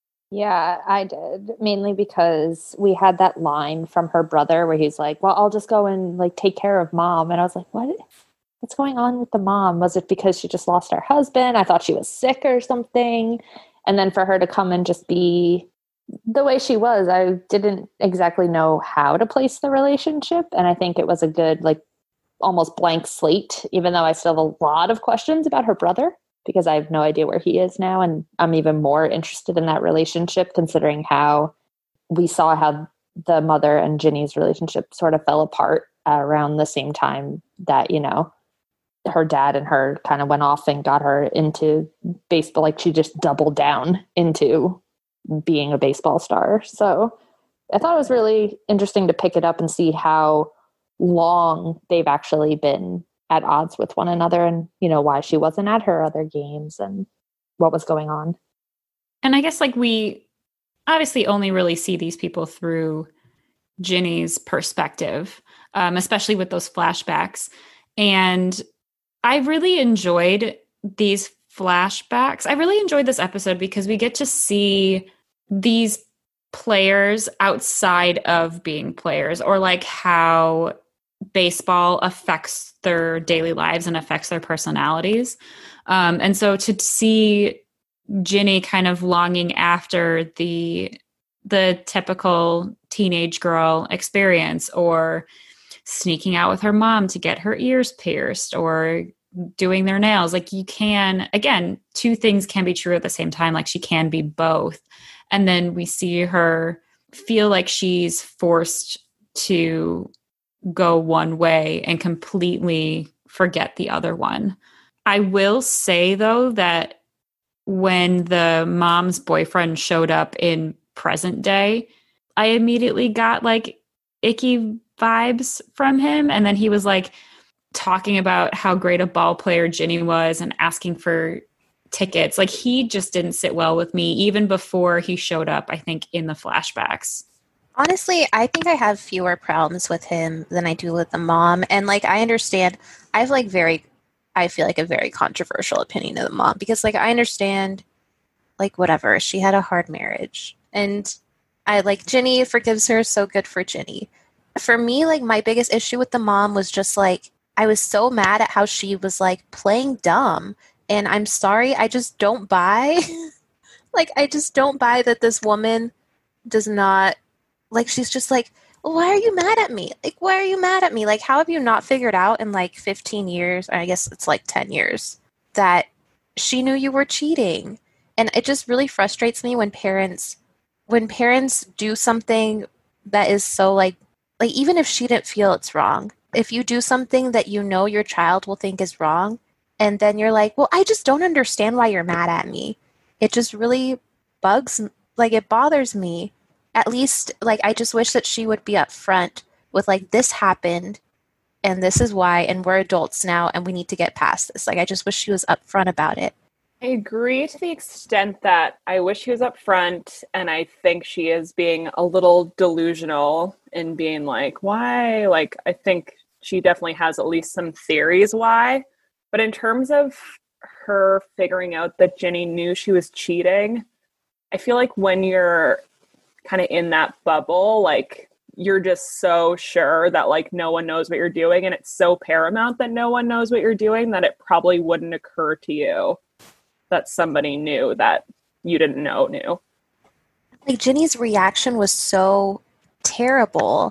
Yeah, I did. Mainly because we had that line from her brother where he's like, well, I'll just go and like take care of mom. And I was like, what's going on with the mom? Was it because she just lost her husband? I thought she was sick or something. And then for her to come and just be the way she was, I didn't exactly know how to place the relationship. And I think it was a good, like, almost blank slate, even though I still have a lot of questions about her brother, because I have no idea where he is now. And I'm even more interested in that relationship, considering how we saw how the mother and Ginny's relationship sort of fell apart around the same time that, you know, her dad and her kind of went off and got her into baseball. Like, she just doubled down into being a baseball star. So I thought it was really interesting to pick it up and see how long they've actually been at odds with one another, and, you know, why she wasn't at her other games and what was going on. And I guess, like, we obviously only really see these people through Ginny's perspective, especially with those flashbacks. And I really enjoyed these flashbacks. I really enjoyed this episode because we get to see these players outside of being players, or like how baseball affects their daily lives and affects their personalities. And so to see Ginny kind of longing after the typical teenage girl experience, or sneaking out with her mom to get her ears pierced, or doing their nails. Like, you can, again, two things can be true at the same time. Like, she can be both. And then we see her feel like she's forced to go one way and completely forget the other one. I will say, though, that when the mom's boyfriend showed up in present day, I immediately got like icky vibes from him. And then he was like talking about how great a ball player Ginny was and asking for tickets. Like, he just didn't sit well with me even before he showed up, I think, in the flashbacks. Honestly, I think I have fewer problems with him than I do with the mom. And like, I understand, I feel like a very controversial opinion of the mom, because like, I understand, like, whatever, she had a hard marriage, and I like Ginny forgives her, so good for Ginny. For me, like, my biggest issue with the mom was just like, I was so mad at how she was like playing dumb. And I'm sorry, I just don't buy, like, I just don't buy that this woman does not, like, she's just like, well, why are you mad at me? Like, why are you mad at me? Like, how have you not figured out in like 15 years, I guess it's like 10 years, that she knew you were cheating? And it just really frustrates me when parents do something that is so like even if she didn't feel it's wrong, if you do something that you know your child will think is wrong, and then you're like, well, I just don't understand why you're mad at me. It just really bugs like, it bothers me. At least, like, I just wish that she would be upfront with, like, this happened and this is why, and we're adults now and we need to get past this. Like, I just wish she was upfront about it. I agree to the extent that I wish she was upfront, and I think she is being a little delusional in being like, why? Like, I think she definitely has at least some theories why. But in terms of her figuring out that Ginny knew she was cheating, I feel like when you're kind of in that bubble, like, you're just so sure that, like, no one knows what you're doing, and it's so paramount that no one knows what you're doing that it probably wouldn't occur to you that somebody knew that you didn't know knew. Like, Ginny's reaction was so terrible.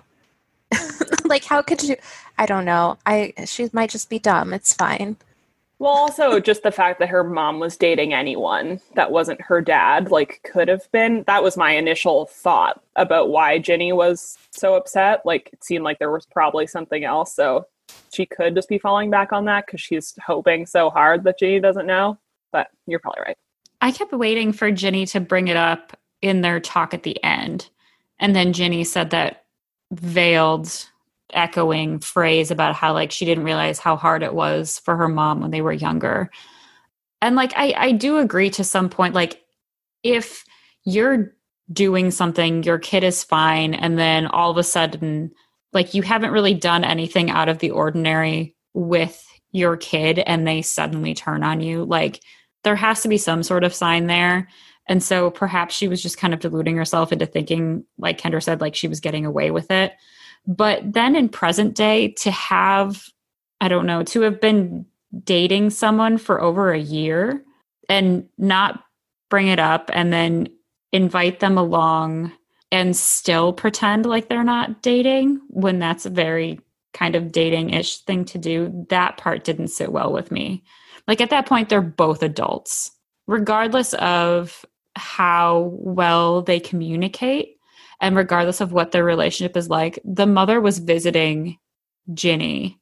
Like, how could you? I don't know. She might just be dumb. It's fine. Well, also just the fact that her mom was dating anyone that wasn't her dad, like, could have been. That was my initial thought about why Ginny was so upset. Like, it seemed like there was probably something else. So she could just be falling back on that because she's hoping so hard that Ginny doesn't know. But you're probably right. I kept waiting for Ginny to bring it up in their talk at the end. And then Ginny said that veiled, echoing phrase about how, like, she didn't realize how hard it was for her mom when they were younger. And, like, I do agree to some point, like, if you're doing something, your kid is fine, and then all of a sudden, like, you haven't really done anything out of the ordinary with your kid and they suddenly turn on you, like, there has to be some sort of sign there. And so perhaps she was just kind of deluding herself into thinking, like Kendra said, like, she was getting away with it. But then in present day, to have, I don't know, to have been dating someone for over a year and not bring it up and then invite them along and still pretend like they're not dating when that's a very kind of dating-ish thing to do, that part didn't sit well with me. Like, at that point, they're both adults. Regardless of how well they communicate and regardless of what their relationship is like, the mother was visiting Ginny.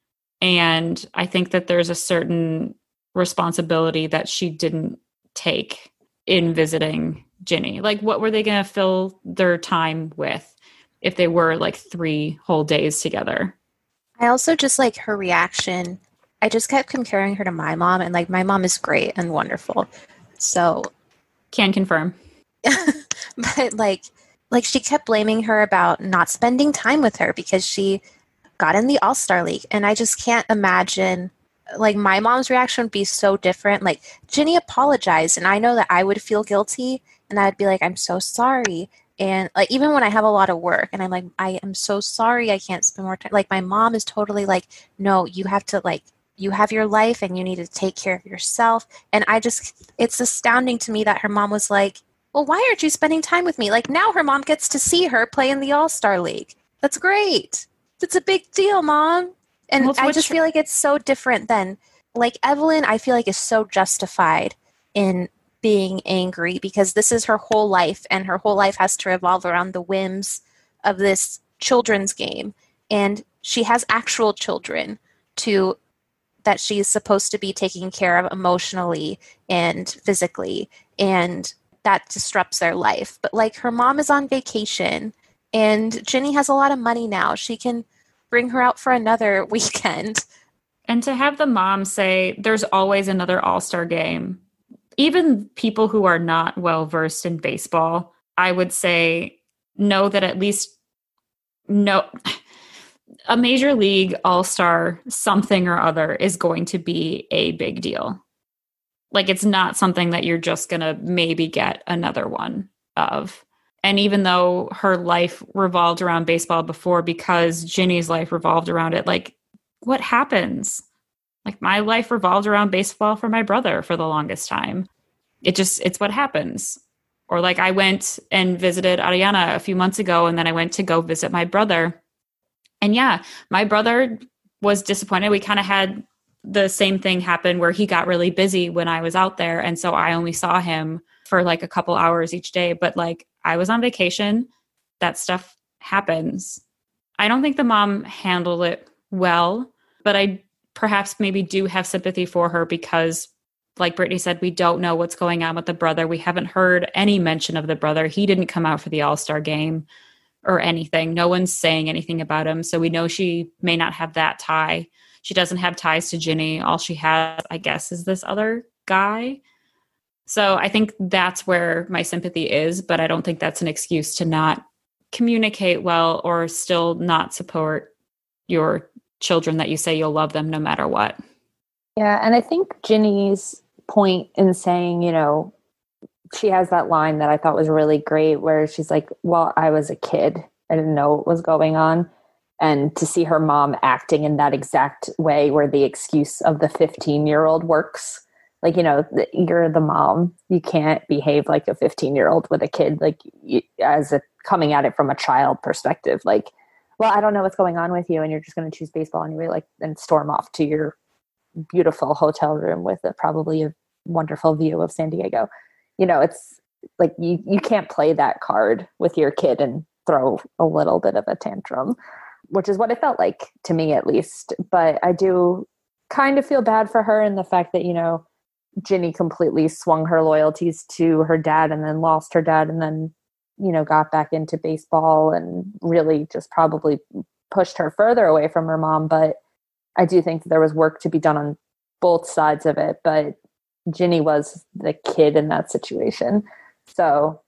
And I think that there's a certain responsibility that she didn't take in visiting Ginny. Like, what were they going to fill their time with if they were, like, 3 whole days together? I also just like her reaction. I just kept comparing her to my mom, and, like, my mom is great and wonderful. So, can confirm. But like she kept blaming her about not spending time with her because she got in the All-Star League. And I just can't imagine, like, my mom's reaction would be so different. Like, Ginny apologized, and I know that I would feel guilty, and I'd be like, I'm so sorry. And, like, even when I have a lot of work and I'm like, I am so sorry I can't spend more time. Like, my mom is totally like, no, you have to, like, you have your life and you need to take care of yourself. And it's astounding to me that her mom was like, well, why aren't you spending time with me? Like, now her mom gets to see her play in the All-Star League. That's great. That's a big deal, Mom. And well, I just feel like it's so different than, like, Evelyn, I feel like is so justified in being angry because this is her whole life, and her whole life has to revolve around the whims of this children's game. And she has actual children that she's supposed to be taking care of emotionally and physically, and that disrupts their life. But, like, her mom is on vacation, and Ginny has a lot of money now. She can bring her out for another weekend. And to have the mom say, there's always another All-Star game. Even people who are not well-versed in baseball, I would say, know that at least a major league All-Star something or other is going to be a big deal. Like, it's not something that you're just going to maybe get another one of. And even though her life revolved around baseball before, because Ginny's life revolved around it, like, what happens? Like, my life revolved around baseball for my brother for the longest time. It's what happens. Or, like, I went and visited Ariana a few months ago, and then I went to go visit my brother. And yeah, my brother was disappointed. We kind of had the same thing happen where he got really busy when I was out there. And so I only saw him for, like, a couple hours each day. But, like, I was on vacation. That stuff happens. I don't think the mom handled it well, but I perhaps maybe do have sympathy for her because like Brittany said, we don't know what's going on with the brother. We haven't heard any mention of the brother. He didn't come out for the All-Star game or anything. No one's saying anything about him. So we know she may not have that tie. She doesn't have ties to Ginny. All she has, I guess, is this other guy. So I think that's where my sympathy is, but I don't think that's an excuse to not communicate well or still not support your children that you say you'll love them no matter what. Yeah, and I think Ginny's point in saying, she has that line that I thought was really great where she's like, well, I was a kid. I didn't know what was going on. And to see her mom acting in that exact way where the excuse of the 15-year-old works. Like, you're the mom. You can't behave like a 15-year-old with a kid, like coming at it from a child perspective. Like, well, I don't know what's going on with you, and you're just going to choose baseball anyway, and storm off to your beautiful hotel room with probably a wonderful view of San Diego. It's like you can't play that card with your kid and throw a little bit of a tantrum, which is what it felt like to me, at least. But I do kind of feel bad for her in the fact that, Ginny completely swung her loyalties to her dad and then lost her dad and then, got back into baseball and really just probably pushed her further away from her mom. But I do think that there was work to be done on both sides of it. But Ginny was the kid in that situation. So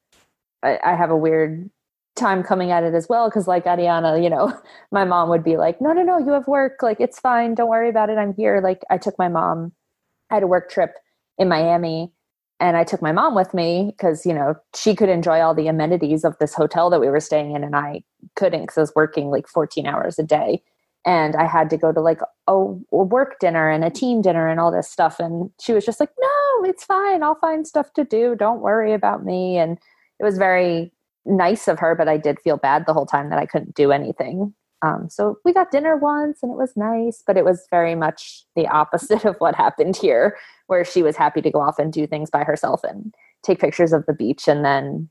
I have a weird time coming at it as well. Cause like Ariana, my mom would be like, no, you have work. Like, it's fine. Don't worry about it. I'm here. Like, I took my mom, I had a work trip in Miami and I took my mom with me because, she could enjoy all the amenities of this hotel that we were staying in. And I couldn't because I was working like 14 hours a day. And I had to go to like a work dinner and a team dinner and all this stuff. And she was just like, no, it's fine. I'll find stuff to do. Don't worry about me. And it was very nice of her, but I did feel bad the whole time that I couldn't do anything. So we got dinner once and it was nice, but it was very much the opposite of what happened here, where she was happy to go off and do things by herself and take pictures of the beach. And then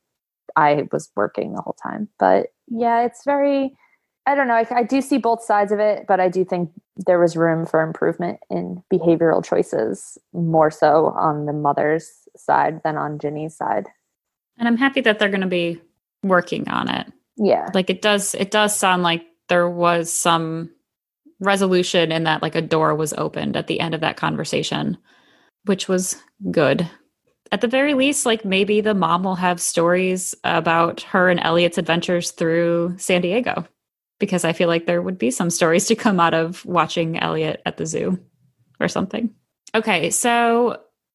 I was working the whole time. But yeah, it's very, I don't know. I do see both sides of it, but I do think there was room for improvement in behavioral choices, more so on the mother's side than on Ginny's side. And I'm happy that they're going to be working on it. Yeah. Like it does sound like there was some resolution in that, like a door was opened at the end of that conversation, which was good. At the very least, like maybe the mom will have stories about her and Elliot's adventures through San Diego, because I feel like there would be some stories to come out of watching Elliot at the zoo or something. Okay, so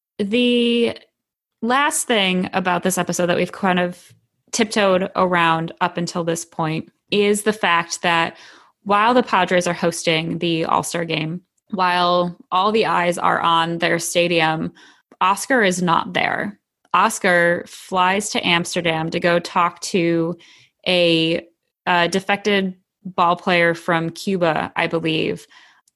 the last thing about this episode that we've kind of tiptoed around up until this point is the fact that while the Padres are hosting the All-Star game, while all the eyes are on their stadium, Oscar is not there. Oscar flies to Amsterdam to go talk to a defected ball player from Cuba, I believe,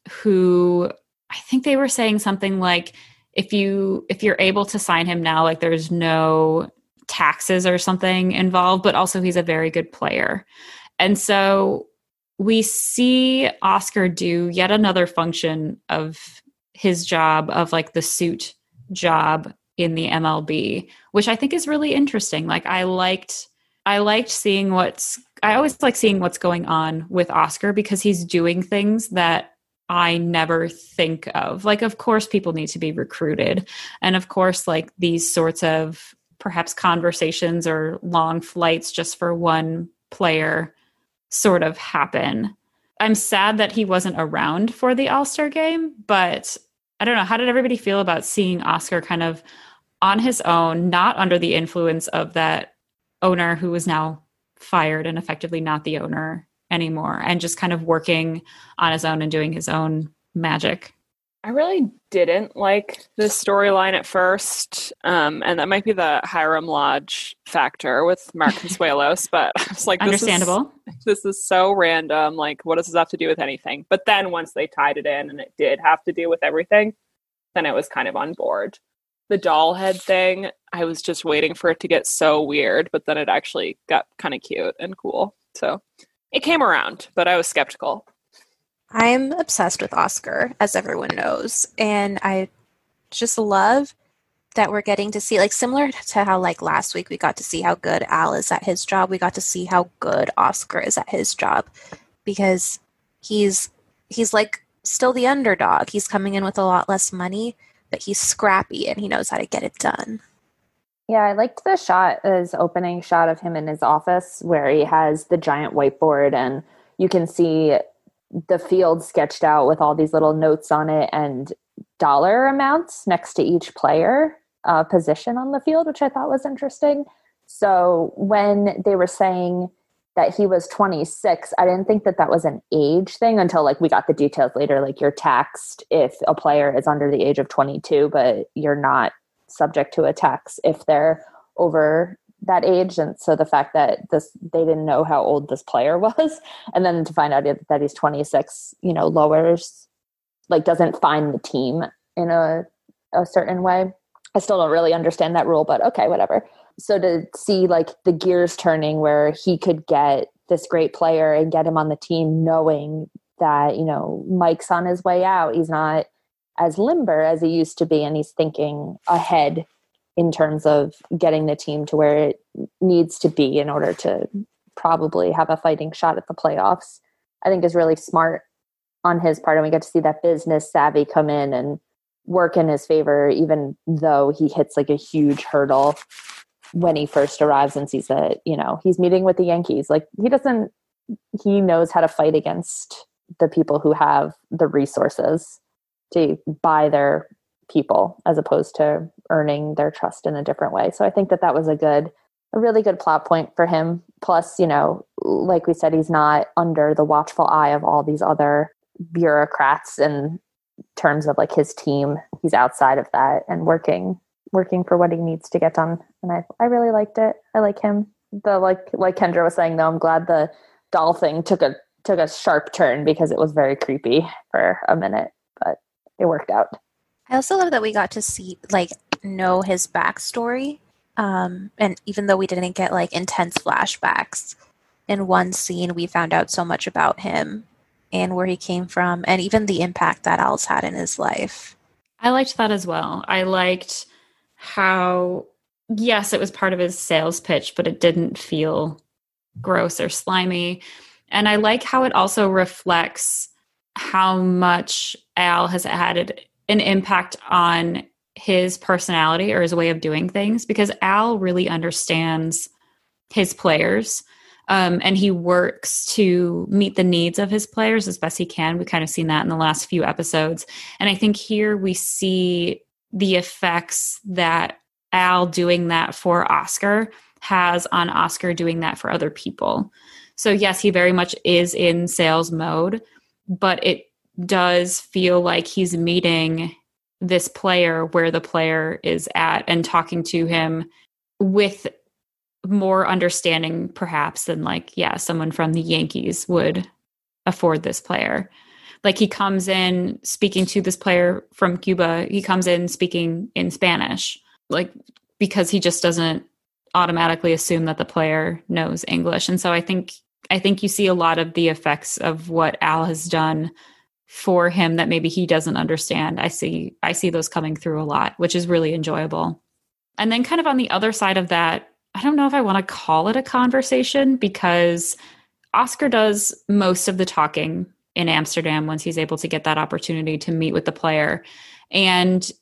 who I think they were saying something like, if you're able to sign him now, like there's no taxes or something involved, but also he's a very good player. And so we see Oscar do yet another function of his job, of like the suit job in the MLB, which I think is really interesting. Like I liked seeing I always like seeing what's going on with Oscar, because he's doing things that I never think of. Like, of course, people need to be recruited. And of course, like these sorts of perhaps conversations or long flights just for one player sort of happen. I'm sad that he wasn't around for the All-Star game, but I don't know. How did everybody feel about seeing Oscar kind of on his own, not under the influence of that owner who is now fired and effectively not the owner anymore, and just kind of working on his own and doing his own magic? I really didn't like this storyline at first. And that might be the Hiram Lodge factor with Mark Consuelos, but I was like, understandable. This is so random. Like, what does this have to do with anything? But then once they tied it in and it did have to do with everything, then I was kind of on board. The doll head thing, I was just waiting for it to get so weird, but then it actually got kind of cute and cool. So it came around, but I was skeptical. I'm obsessed with Oscar, as everyone knows, and I just love that we're getting to see, like similar to how like last week we got to see how good Al is at his job, we got to see how good Oscar is at his job, because he's like still the underdog. He's coming in with a lot less money, but he's scrappy and he knows how to get it done. Yeah, I liked the shot, his opening shot of him in his office where he has the giant whiteboard and you can see the field sketched out with all these little notes on it and dollar amounts next to each player position on the field, which I thought was interesting. So when they were saying that he was 26, I didn't think that that was an age thing until like we got the details later. Like you're taxed if a player is under the age of 22, but you're not subject to a tax if they're over that age. And so the fact that they didn't know how old this player was, and then to find out that he's 26, lowers, like doesn't find the team in a certain way. I still don't really understand that rule, but okay, whatever. So to see like the gears turning where he could get this great player and get him on the team, knowing that, Mike's on his way out, he's not as limber as he used to be. And he's thinking ahead in terms of getting the team to where it needs to be in order to probably have a fighting shot at the playoffs, I think is really smart on his part. And we get to see that business savvy come in and work in his favor, even though he hits like a huge hurdle when he first arrives and sees that, he's meeting with the Yankees. Like he knows how to fight against the people who have the resources to buy their people as opposed to earning their trust in a different way. So I think that was a really good plot point for him. Plus, like we said, he's not under the watchful eye of all these other bureaucrats in terms of like his team. He's outside of that and working for what he needs to get done. And I really liked it. I like him. Like Kendra was saying, though, I'm glad the doll thing took a sharp turn because it was very creepy for a minute, but it worked out. I also love that we got to see, like, know his backstory. And even though we didn't get, like, intense flashbacks, in one scene we found out so much about him and where he came from and even the impact that Al's had in his life. I liked that as well. I liked how, yes, it was part of his sales pitch, but it didn't feel gross or slimy. And I like how it also reflects how much Al has had an impact on his personality or his way of doing things, because Al really understands his players, and he works to meet the needs of his players as best he can. We've kind of seen that in the last few episodes. And I think here we see the effects that Al doing that for Oscar has on Oscar doing that for other people. So yes, he very much is in sales mode, but it does feel like he's meeting this player where the player is at and talking to him with more understanding perhaps than like, someone from the Yankees would afford this player. Like he comes in speaking to this player from Cuba. He comes in speaking in Spanish, like, because he just doesn't automatically assume that the player knows English. And so I think you see a lot of the effects of what Al has done for him that maybe he doesn't understand. I see those coming through a lot, which is really enjoyable. And then kind of on the other side of that, I don't know if I want to call it a conversation, because Oscar does most of the talking in Amsterdam once he's able to get that opportunity to meet with the player. And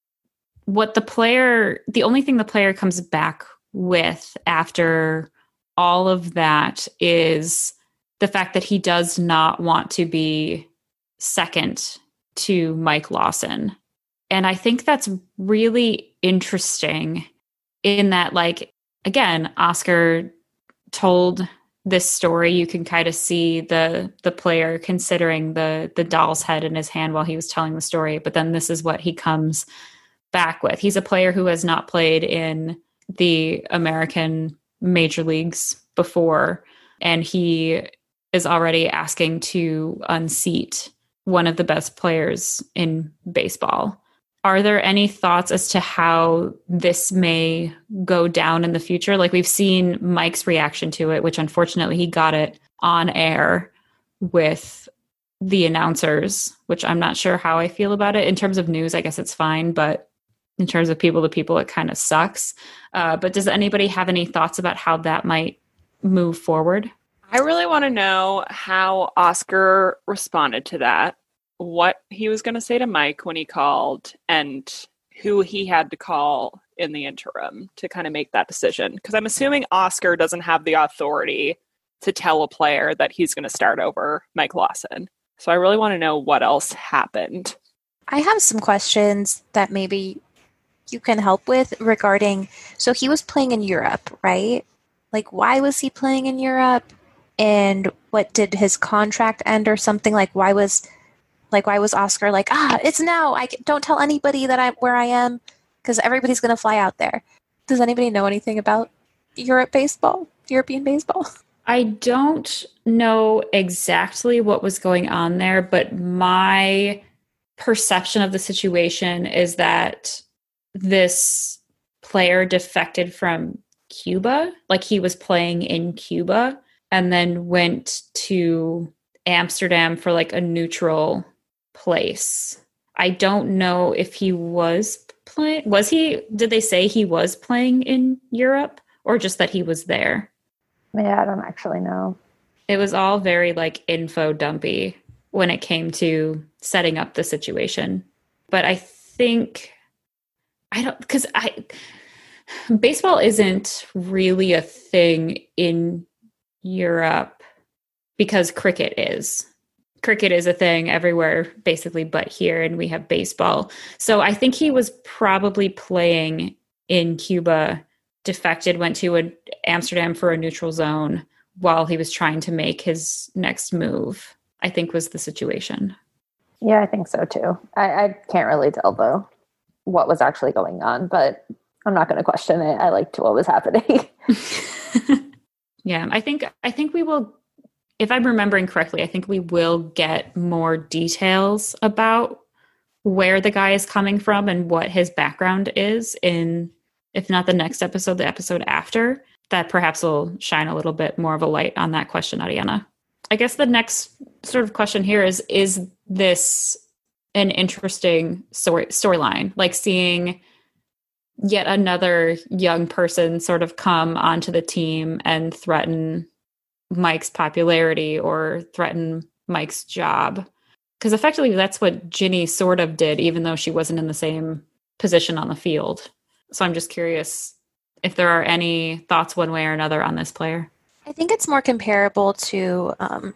the only thing the player comes back with after all of that is the fact that he does not want to be second to Mike Lawson. And I think that's really interesting in that, like, again, Oscar told this story. You can kind of see the player considering the doll's head in his hand while he was telling the story. But then this is what he comes back with. He's a player who has not played in the American major leagues before, and he is already asking to unseat one of the best players in baseball. Are there any thoughts as to how this may go down in the future? Like, we've seen Mike's reaction to it, which unfortunately he got it on air with the announcers, which I'm not sure how I feel about it. In terms of news, I guess it's fine, but in terms of people to people, it kind of sucks. But does anybody have any thoughts about how that might move forward? I really want to know how Oscar responded to that, what he was going to say to Mike when he called, and who he had to call in the interim to kind of make that decision. Because I'm assuming Oscar doesn't have the authority to tell a player that he's going to start over Mike Lawson. So I really want to know what else happened. I have some questions that maybe you can help with regarding, so he was playing in Europe, right? Like, why was he playing in Europe? And what, did his contract end or something? Why was Oscar like, it's now, don't tell anybody that where I am, because everybody's going to fly out there. Does anybody know anything about European baseball? I don't know exactly what was going on there, but my perception of the situation is that this player defected from Cuba, like he was playing in Cuba and then went to Amsterdam for like a neutral place. I don't know if he was playing. Did they say he was playing in Europe or just that he was there? Yeah, I don't actually know. It was all very like info dumpy when it came to setting up the situation. But I think baseball isn't really a thing in Europe because cricket is. Cricket is a thing everywhere basically but here, and we have baseball. So I think he was probably playing in Cuba, defected, went to Amsterdam for a neutral zone while he was trying to make his next move, I think was the situation. Yeah, I think so too. I can't really tell though what was actually going on, but I'm not going to question it. I liked what was happening. Yeah, I think we will, if I'm remembering correctly, I think we will get more details about where the guy is coming from and what his background is in, if not the next episode, the episode after. That perhaps will shine a little bit more of a light on that question, Ariana. I guess the next sort of question here is this an interesting storyline? Like seeing yet another young person sort of come onto the team and threaten Mike's popularity or threaten Mike's job. Because effectively that's what Ginny sort of did, even though she wasn't in the same position on the field. So I'm just curious if there are any thoughts one way or another on this player. I think it's more comparable to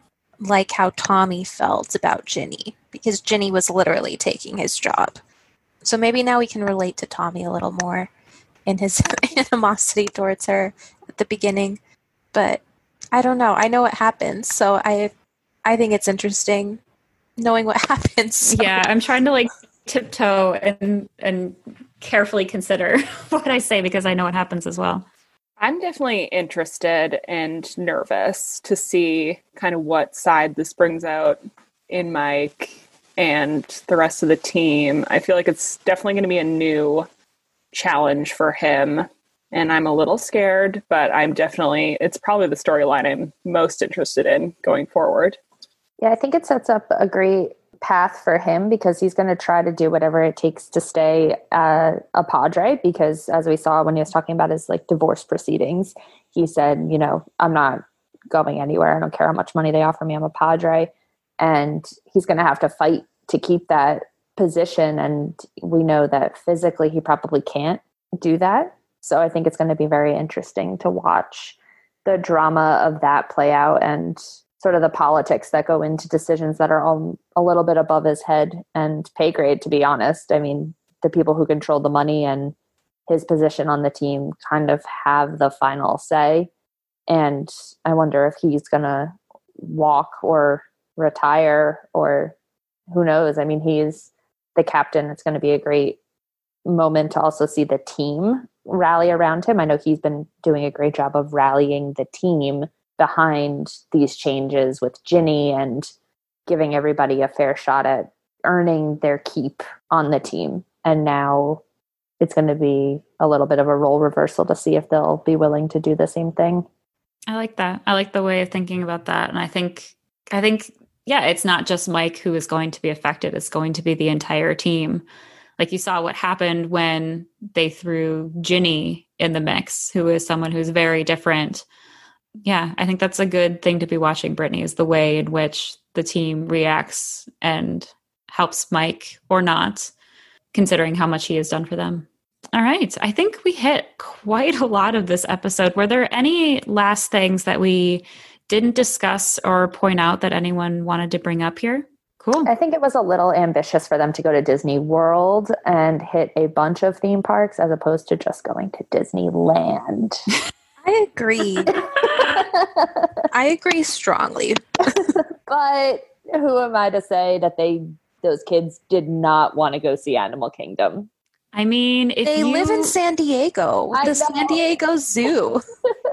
like how Tommy felt about Ginny, because Ginny was literally taking his job. So maybe now we can relate to Tommy a little more in his animosity towards her at the beginning. But I don't know. I know what happens, so I think it's interesting knowing what happens. So. Yeah, I'm trying to like tiptoe and carefully consider what I say because I know what happens as well. I'm definitely interested and nervous to see kind of what side this brings out in Mike and the rest of the team. I feel like it's definitely going to be a new challenge for him. And I'm a little scared, but it's probably the storyline I'm most interested in going forward. Yeah, I think it sets up a great path for him because he's going to try to do whatever it takes to stay a Padre, because as we saw when he was talking about his like divorce proceedings, he said, I'm not going anywhere. I don't care how much money they offer me. I'm a Padre. And he's going to have to fight to keep that position. And we know that physically he probably can't do that. So I think it's going to be very interesting to watch the drama of that play out and sort of the politics that go into decisions that are all a little bit above his head and pay grade, to be honest. I mean, the people who control the money and his position on the team kind of have the final say. And I wonder if he's going to walk or retire or who knows. I mean, he's the captain. It's going to be a great moment to also see the team rally around him. I know he's been doing a great job of rallying the team behind these changes with Ginny and giving everybody a fair shot at earning their keep on the team. And now it's going to be a little bit of a role reversal to see if they'll be willing to do the same thing. I like that. I like the way of thinking about that. And I think, yeah, it's not just Mike who is going to be affected. It's going to be the entire team. Like you saw what happened when they threw Ginny in the mix, who is someone who's very different. Yeah, I think that's a good thing to be watching, Brittany, is the way in which the team reacts and helps Mike or not, considering how much he has done for them. All right. I think we hit quite a lot of this episode. Were there any last things that we didn't discuss or point out that anyone wanted to bring up here? Cool. I think it was a little ambitious for them to go to Disney World and hit a bunch of theme parks as opposed to just going to Disneyland. I agree. I agree strongly. But who am I to say that those kids did not want to go see Animal Kingdom? I mean, if they live in San Diego, the San Diego Zoo.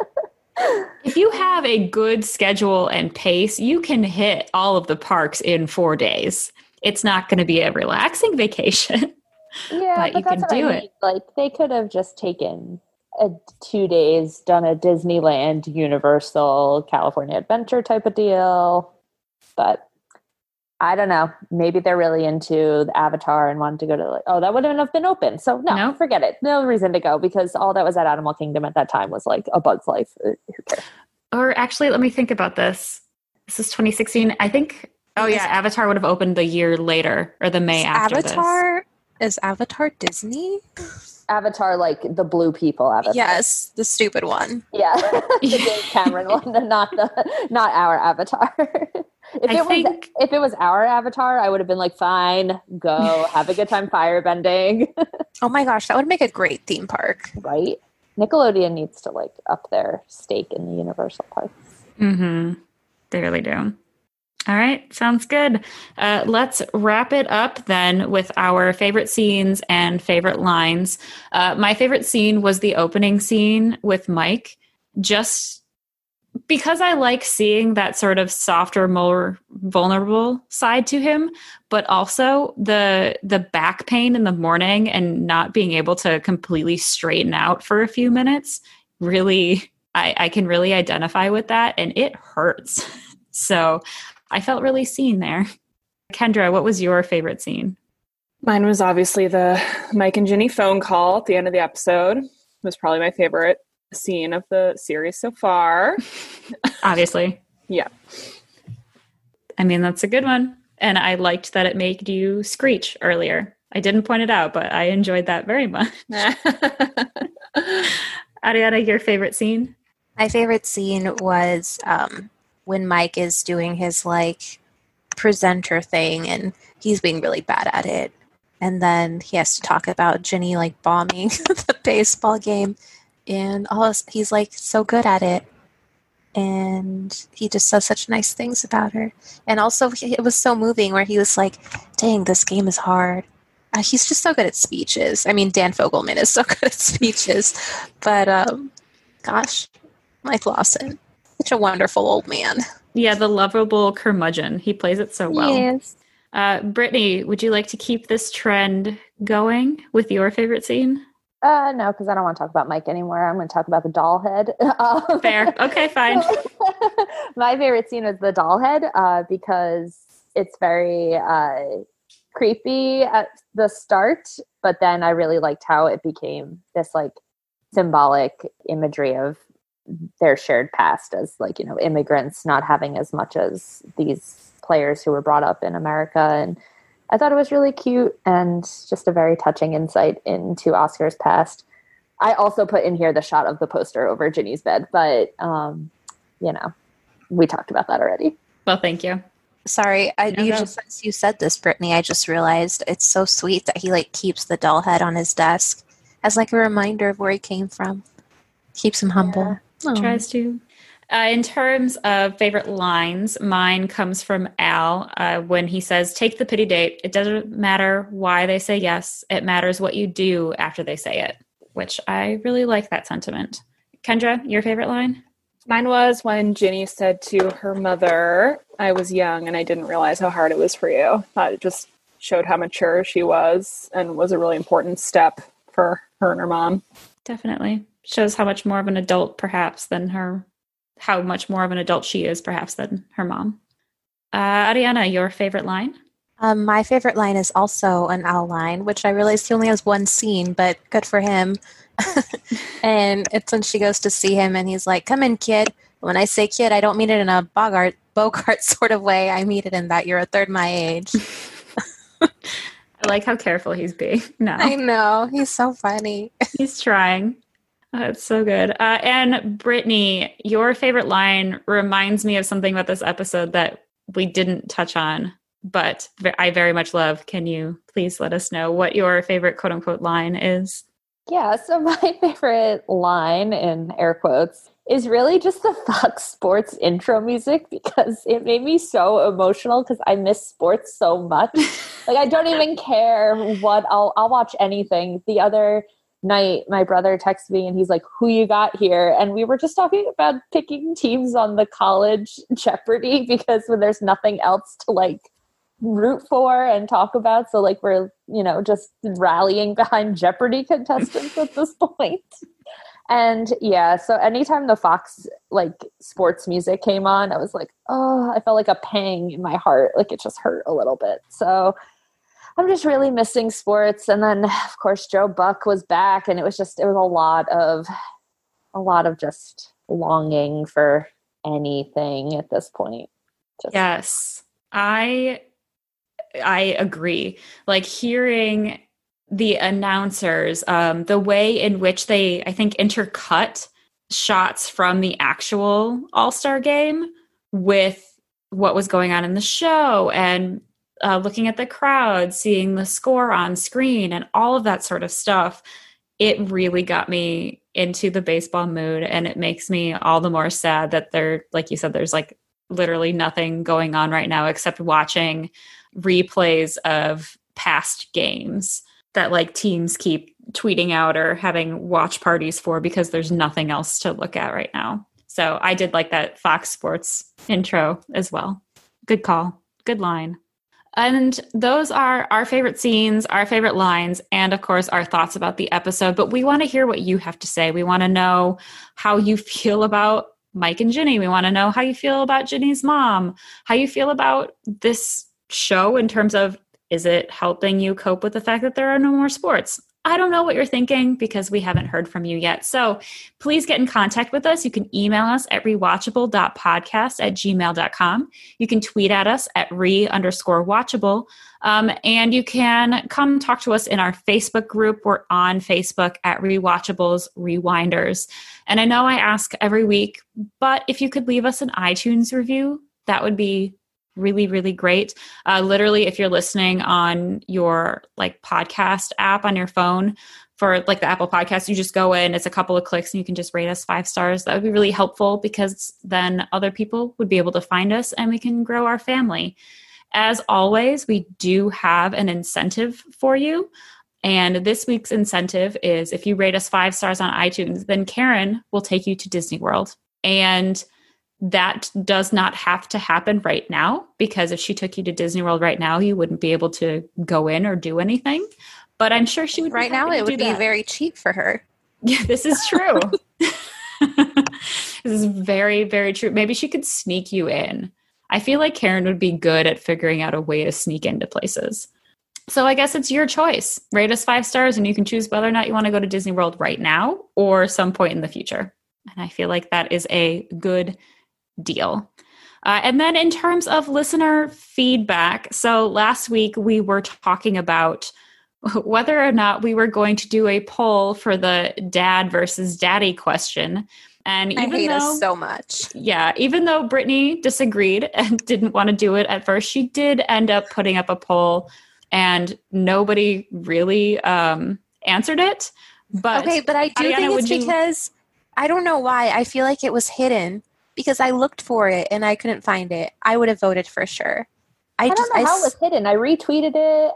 If you have a good schedule and pace, you can hit all of the parks in 4 days. It's not going to be a relaxing vacation. Yeah, but you can do it. Like they could have just taken 2 days, done a Disneyland, Universal, California Adventure type of deal. But I don't know. Maybe they're really into the Avatar and wanted to go to that wouldn't have been open. So no, forget it. No reason to go because all that was at Animal Kingdom at that time was like A Bug's Life. Who cares? Or actually, let me think about this. This is 2016. I think, Avatar would have opened the year later or the May after this. Is Avatar Disney? Avatar, like the blue people Avatar. Yes, the stupid one. Yeah, the James Cameron one, not our Avatar. If it was our Avatar, I would have been like, fine, go have a good time firebending. Oh my gosh, that would make a great theme park, right? Nickelodeon needs to like up their stake in the Universal parks. Mm-hmm. They really do. All right, sounds good. Let's wrap it up then with our favorite scenes and favorite lines. My favorite scene was the opening scene with Mike, just because I like seeing that sort of softer, more vulnerable side to him, but also the back pain in the morning and not being able to completely straighten out for a few minutes. Really, I can really identify with that, and it hurts. So I felt really seen there. Kendra, what was your favorite scene? Mine was obviously the Mike and Ginny phone call at the end of the episode. It was probably my favorite scene of the series so far. Obviously. Yeah. I mean, that's a good one. And I liked that it made you screech earlier. I didn't point it out, but I enjoyed that very much. Ariana, your favorite scene? My favorite scene was when Mike is doing his like presenter thing and he's being really bad at it. And then he has to talk about Ginny like bombing the baseball game. And he's like so good at it. And he just says such nice things about her. And also it was so moving where he was like, dang, this game is hard. He's just so good at speeches. I mean, Dan Fogelman is so good at speeches. But gosh, Mike Lawson. Such a wonderful old man. Yeah, the lovable curmudgeon. He plays it so well. Yes. Brittany, would you like to keep this trend going with your favorite scene? No, because I don't want to talk about Mike anymore. I'm going to talk about the doll head. Fair. Okay, fine. My favorite scene is the doll head because it's very creepy at the start, but then I really liked how it became this like symbolic imagery of their shared past as like, immigrants not having as much as these players who were brought up in America. And I thought it was really cute and just a very touching insight into Oscar's past. I also put in here the shot of the poster over Ginny's bed, but, we talked about that already. Well, thank you. Sorry, since you said this, Brittany, I just realized it's so sweet that he like keeps the doll head on his desk as like a reminder of where he came from. Keeps him humble. Yeah. Tries to. In terms of favorite lines, mine comes from Al when he says, take the pity date. It doesn't matter why they say yes. It matters what you do after they say it, which I really like that sentiment. Kendra, your favorite line? Mine was when Ginny said to her mother, I was young and I didn't realize how hard it was for you. It just showed how mature she was and was a really important step for her and her mom. Definitely. Shows how much more of an adult perhaps than her, how much more of an adult she is perhaps than her mom. Ariana, your favorite line? My favorite line is also an Al line, which I realized he only has one scene, but good for him. And it's when she goes to see him and he's like, "Come in, kid." When I say kid, I don't mean it in a Bogart sort of way. I mean it in that you're a third my age. I like how careful he's being now. I know. He's so funny. He's trying. It's so good. And Brittany, your favorite line reminds me of something about this episode that we didn't touch on, but I very much love. Can you please let us know what your favorite quote unquote line is? Yeah, so my favorite line in air quotes is really just the Fox Sports intro music because it made me so emotional because I miss sports so much. Like I don't even care what I'll watch anything. The other night my brother texted me and he's like, "Who you got here?" And we were just talking about picking teams on the college Jeopardy because when there's nothing else to like root for and talk about, so like we're just rallying behind Jeopardy contestants at this point. And yeah, so anytime the Fox like sports music came on, I was like, oh, I felt like a pang in my heart, like it just hurt a little bit. So I'm just really missing sports. And then of course Joe Buck was back, and it was a lot of just longing for anything at this point. Yes, I agree. Like hearing the announcers, the way in which they, I think, intercut shots from the actual All-Star game with what was going on in the show and looking at the crowd, seeing the score on screen and all of that sort of stuff, it really got me into the baseball mood. And it makes me all the more sad that like you said, there's like literally nothing going on right now except watching replays of past games that like teams keep tweeting out or having watch parties for because there's nothing else to look at right now. So I did like that Fox Sports intro as well. Good call. Good line. And those are our favorite scenes, our favorite lines, and of course our thoughts about the episode. But we want to hear what you have to say. We want to know how you feel about Mike and Ginny. We want to know how you feel about Ginny's mom, how you feel about this show in terms of, is it helping you cope with the fact that there are no more sports? I don't know what you're thinking because we haven't heard from you yet. So please get in contact with us. You can email us at rewatchable.podcast@gmail.com. You can tweet at us at re_watchable. And you can come talk to us in our Facebook group. We're on Facebook at Rewatchables Rewinders. And I know I ask every week, but if you could leave us an iTunes review, that would be really, really great. Literally, if you're listening on your like podcast app on your phone for like the Apple Podcast, you just go in, it's a couple of clicks and you can just rate us 5 stars. That would be really helpful because then other people would be able to find us and we can grow our family. As always, we do have an incentive for you. And this week's incentive is if you rate us 5 stars on iTunes, then Karen will take you to Disney World. And that does not have to happen right now, because if she took you to Disney World right now, you wouldn't be able to go in or do anything. But I'm sure she would. Right now, it would be very cheap for her. Yeah, this is true. This is very, very true. Maybe she could sneak you in. I feel like Karen would be good at figuring out a way to sneak into places. So I guess it's your choice. Rate us 5 stars and you can choose whether or not you want to go to Disney World right now or some point in the future. And I feel like that is a good deal. And then in terms of listener feedback, so last week we were talking about whether or not we were going to do a poll for the dad versus daddy question. And even I hate us so much. Yeah, even though Brittany disagreed and didn't want to do it at first, she did end up putting up a poll and nobody really answered it. But okay, but I do think it's because I don't know why. I feel like it was hidden. Because I looked for it and I couldn't find it. I would have voted for sure. I don't know how it was hidden. I retweeted it.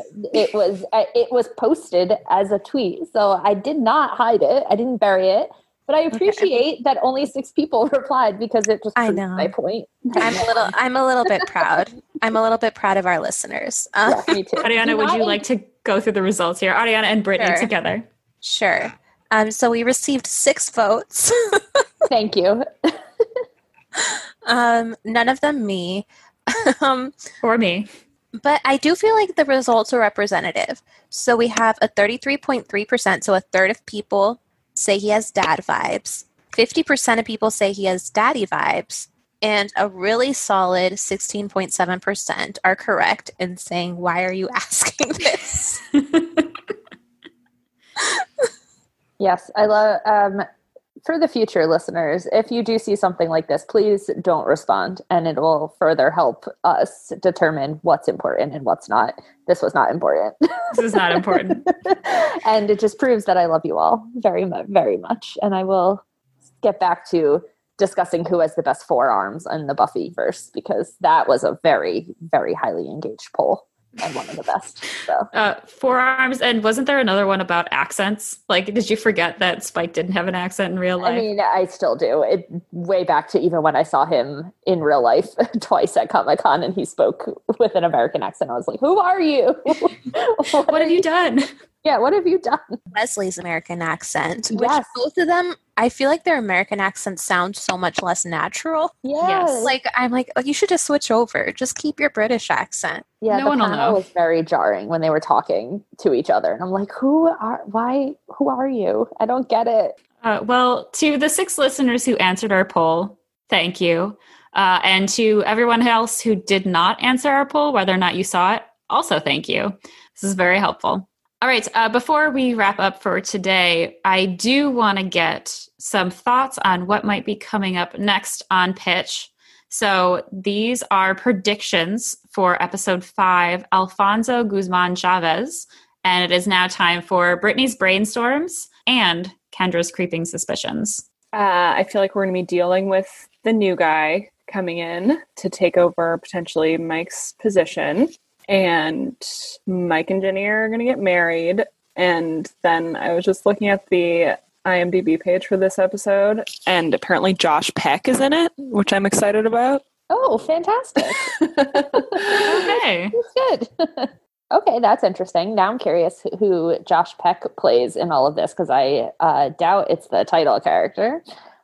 It was posted as a tweet, so I did not hide it. I didn't bury it. But I appreciate that only 6 people replied because it just proves my point. I'm a little bit proud. I'm a little bit proud of our listeners. Yeah, me too. Ariana, would you like to go through the results here? Ariana and Brittany together. Sure. So we received 6 votes. Thank you. None of them me. Or me. But I do feel like the results are representative. So we have a 33.3%, so a third of people say he has dad vibes. 50% of people say he has daddy vibes. And a really solid 16.7% are correct in saying, why are you asking this? Yes, I love, for the future listeners, if you do see something like this, please don't respond, and it will further help us determine what's important and what's not. This was not important. This is not important. And it just proves that I love you all very much, very much. And I will get back to discussing who has the best forearms in the Buffyverse, because that was a very, very highly engaged poll and one of the best. So forearms, and wasn't there another one about accents? Like, did you forget that Spike didn't have an accent in real life? I mean, I still do. It way back to even when I saw him in real life twice at Comic-Con and he spoke with an American accent. I was like, who are you? What have you done? Yeah, what have you done? Wesley's American accent, which Yes. both of them, I feel like their American accents sound so much less natural. Yes. Like, I'm like, oh, you should just switch over. Just keep your British accent. Yeah, No the one will panel know. was very jarring when they were talking to each other. And I'm like, who are you? I don't get it. Well, to the 6 listeners who answered our poll, thank you. And to everyone else who did not answer our poll, whether or not you saw it, also thank you. This is very helpful. All right, before we wrap up for today, I do want to get some thoughts on what might be coming up next on Pitch. So these are predictions for episode 5, Alfonso Guzman Chavez. And it is now time for Brittany's Brainstorms and Kendra's Creeping Suspicions. I feel like we're going to be dealing with the new guy coming in to take over potentially Mike's position. And Mike and Jenny are going to get married. And then I was just looking at the IMDb page for this episode, and apparently Josh Peck is in it, which I'm excited about. Oh, fantastic. Okay. That's good. Okay, that's interesting. Now I'm curious who Josh Peck plays in all of this, because I doubt it's the title character.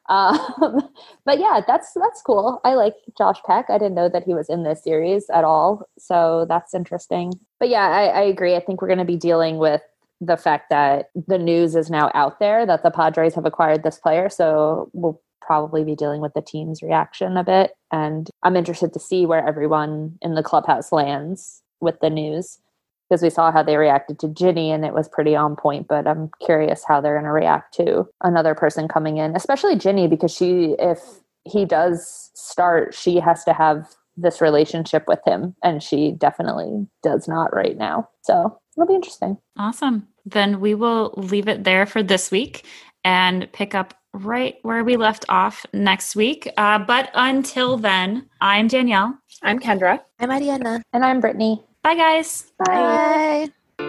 But yeah, that's cool. I like Josh Peck. I didn't know that he was in this series at all, so that's interesting. But yeah, I agree. I think we're going to be dealing with the fact that the news is now out there that the Padres have acquired this player, so we'll probably be dealing with the team's reaction a bit. And I'm interested to see where everyone in the clubhouse lands with the news, because we saw how they reacted to Ginny and it was pretty on point, but I'm curious how they're going to react to another person coming in, especially Ginny, because if he does start, she has to have this relationship with him, and she definitely does not right now. So it'll be interesting. Awesome. Then we will leave it there for this week and pick up right where we left off next week. But until then, I'm Danielle. I'm Kendra. I'm Ariana. And I'm Brittany. Bye, guys. Bye.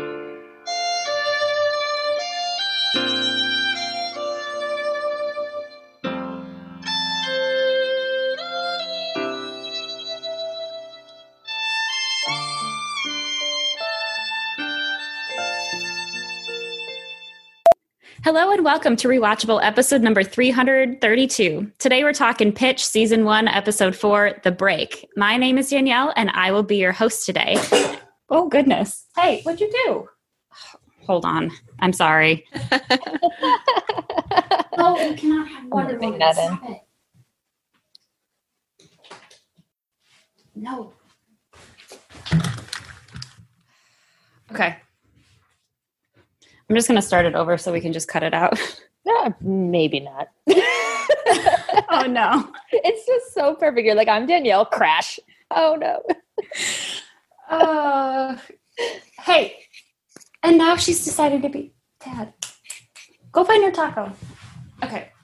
Hello and welcome to Rewatchable episode number 332. Today we're talking Pitch Season 1, Episode 4, The Break. My name is Danielle and I will be your host today. Oh, goodness. Hey, what'd you do? Hold on. I'm sorry. Oh, you cannot have Wonder Woman. Stop it. No. Okay. I'm just going to start it over so we can just cut it out. Maybe not. Oh, no. It's just so perfect. You're like, I'm Danielle, crash. Oh, no. Hey. And now she's decided to be Dad. Go find your taco. Okay.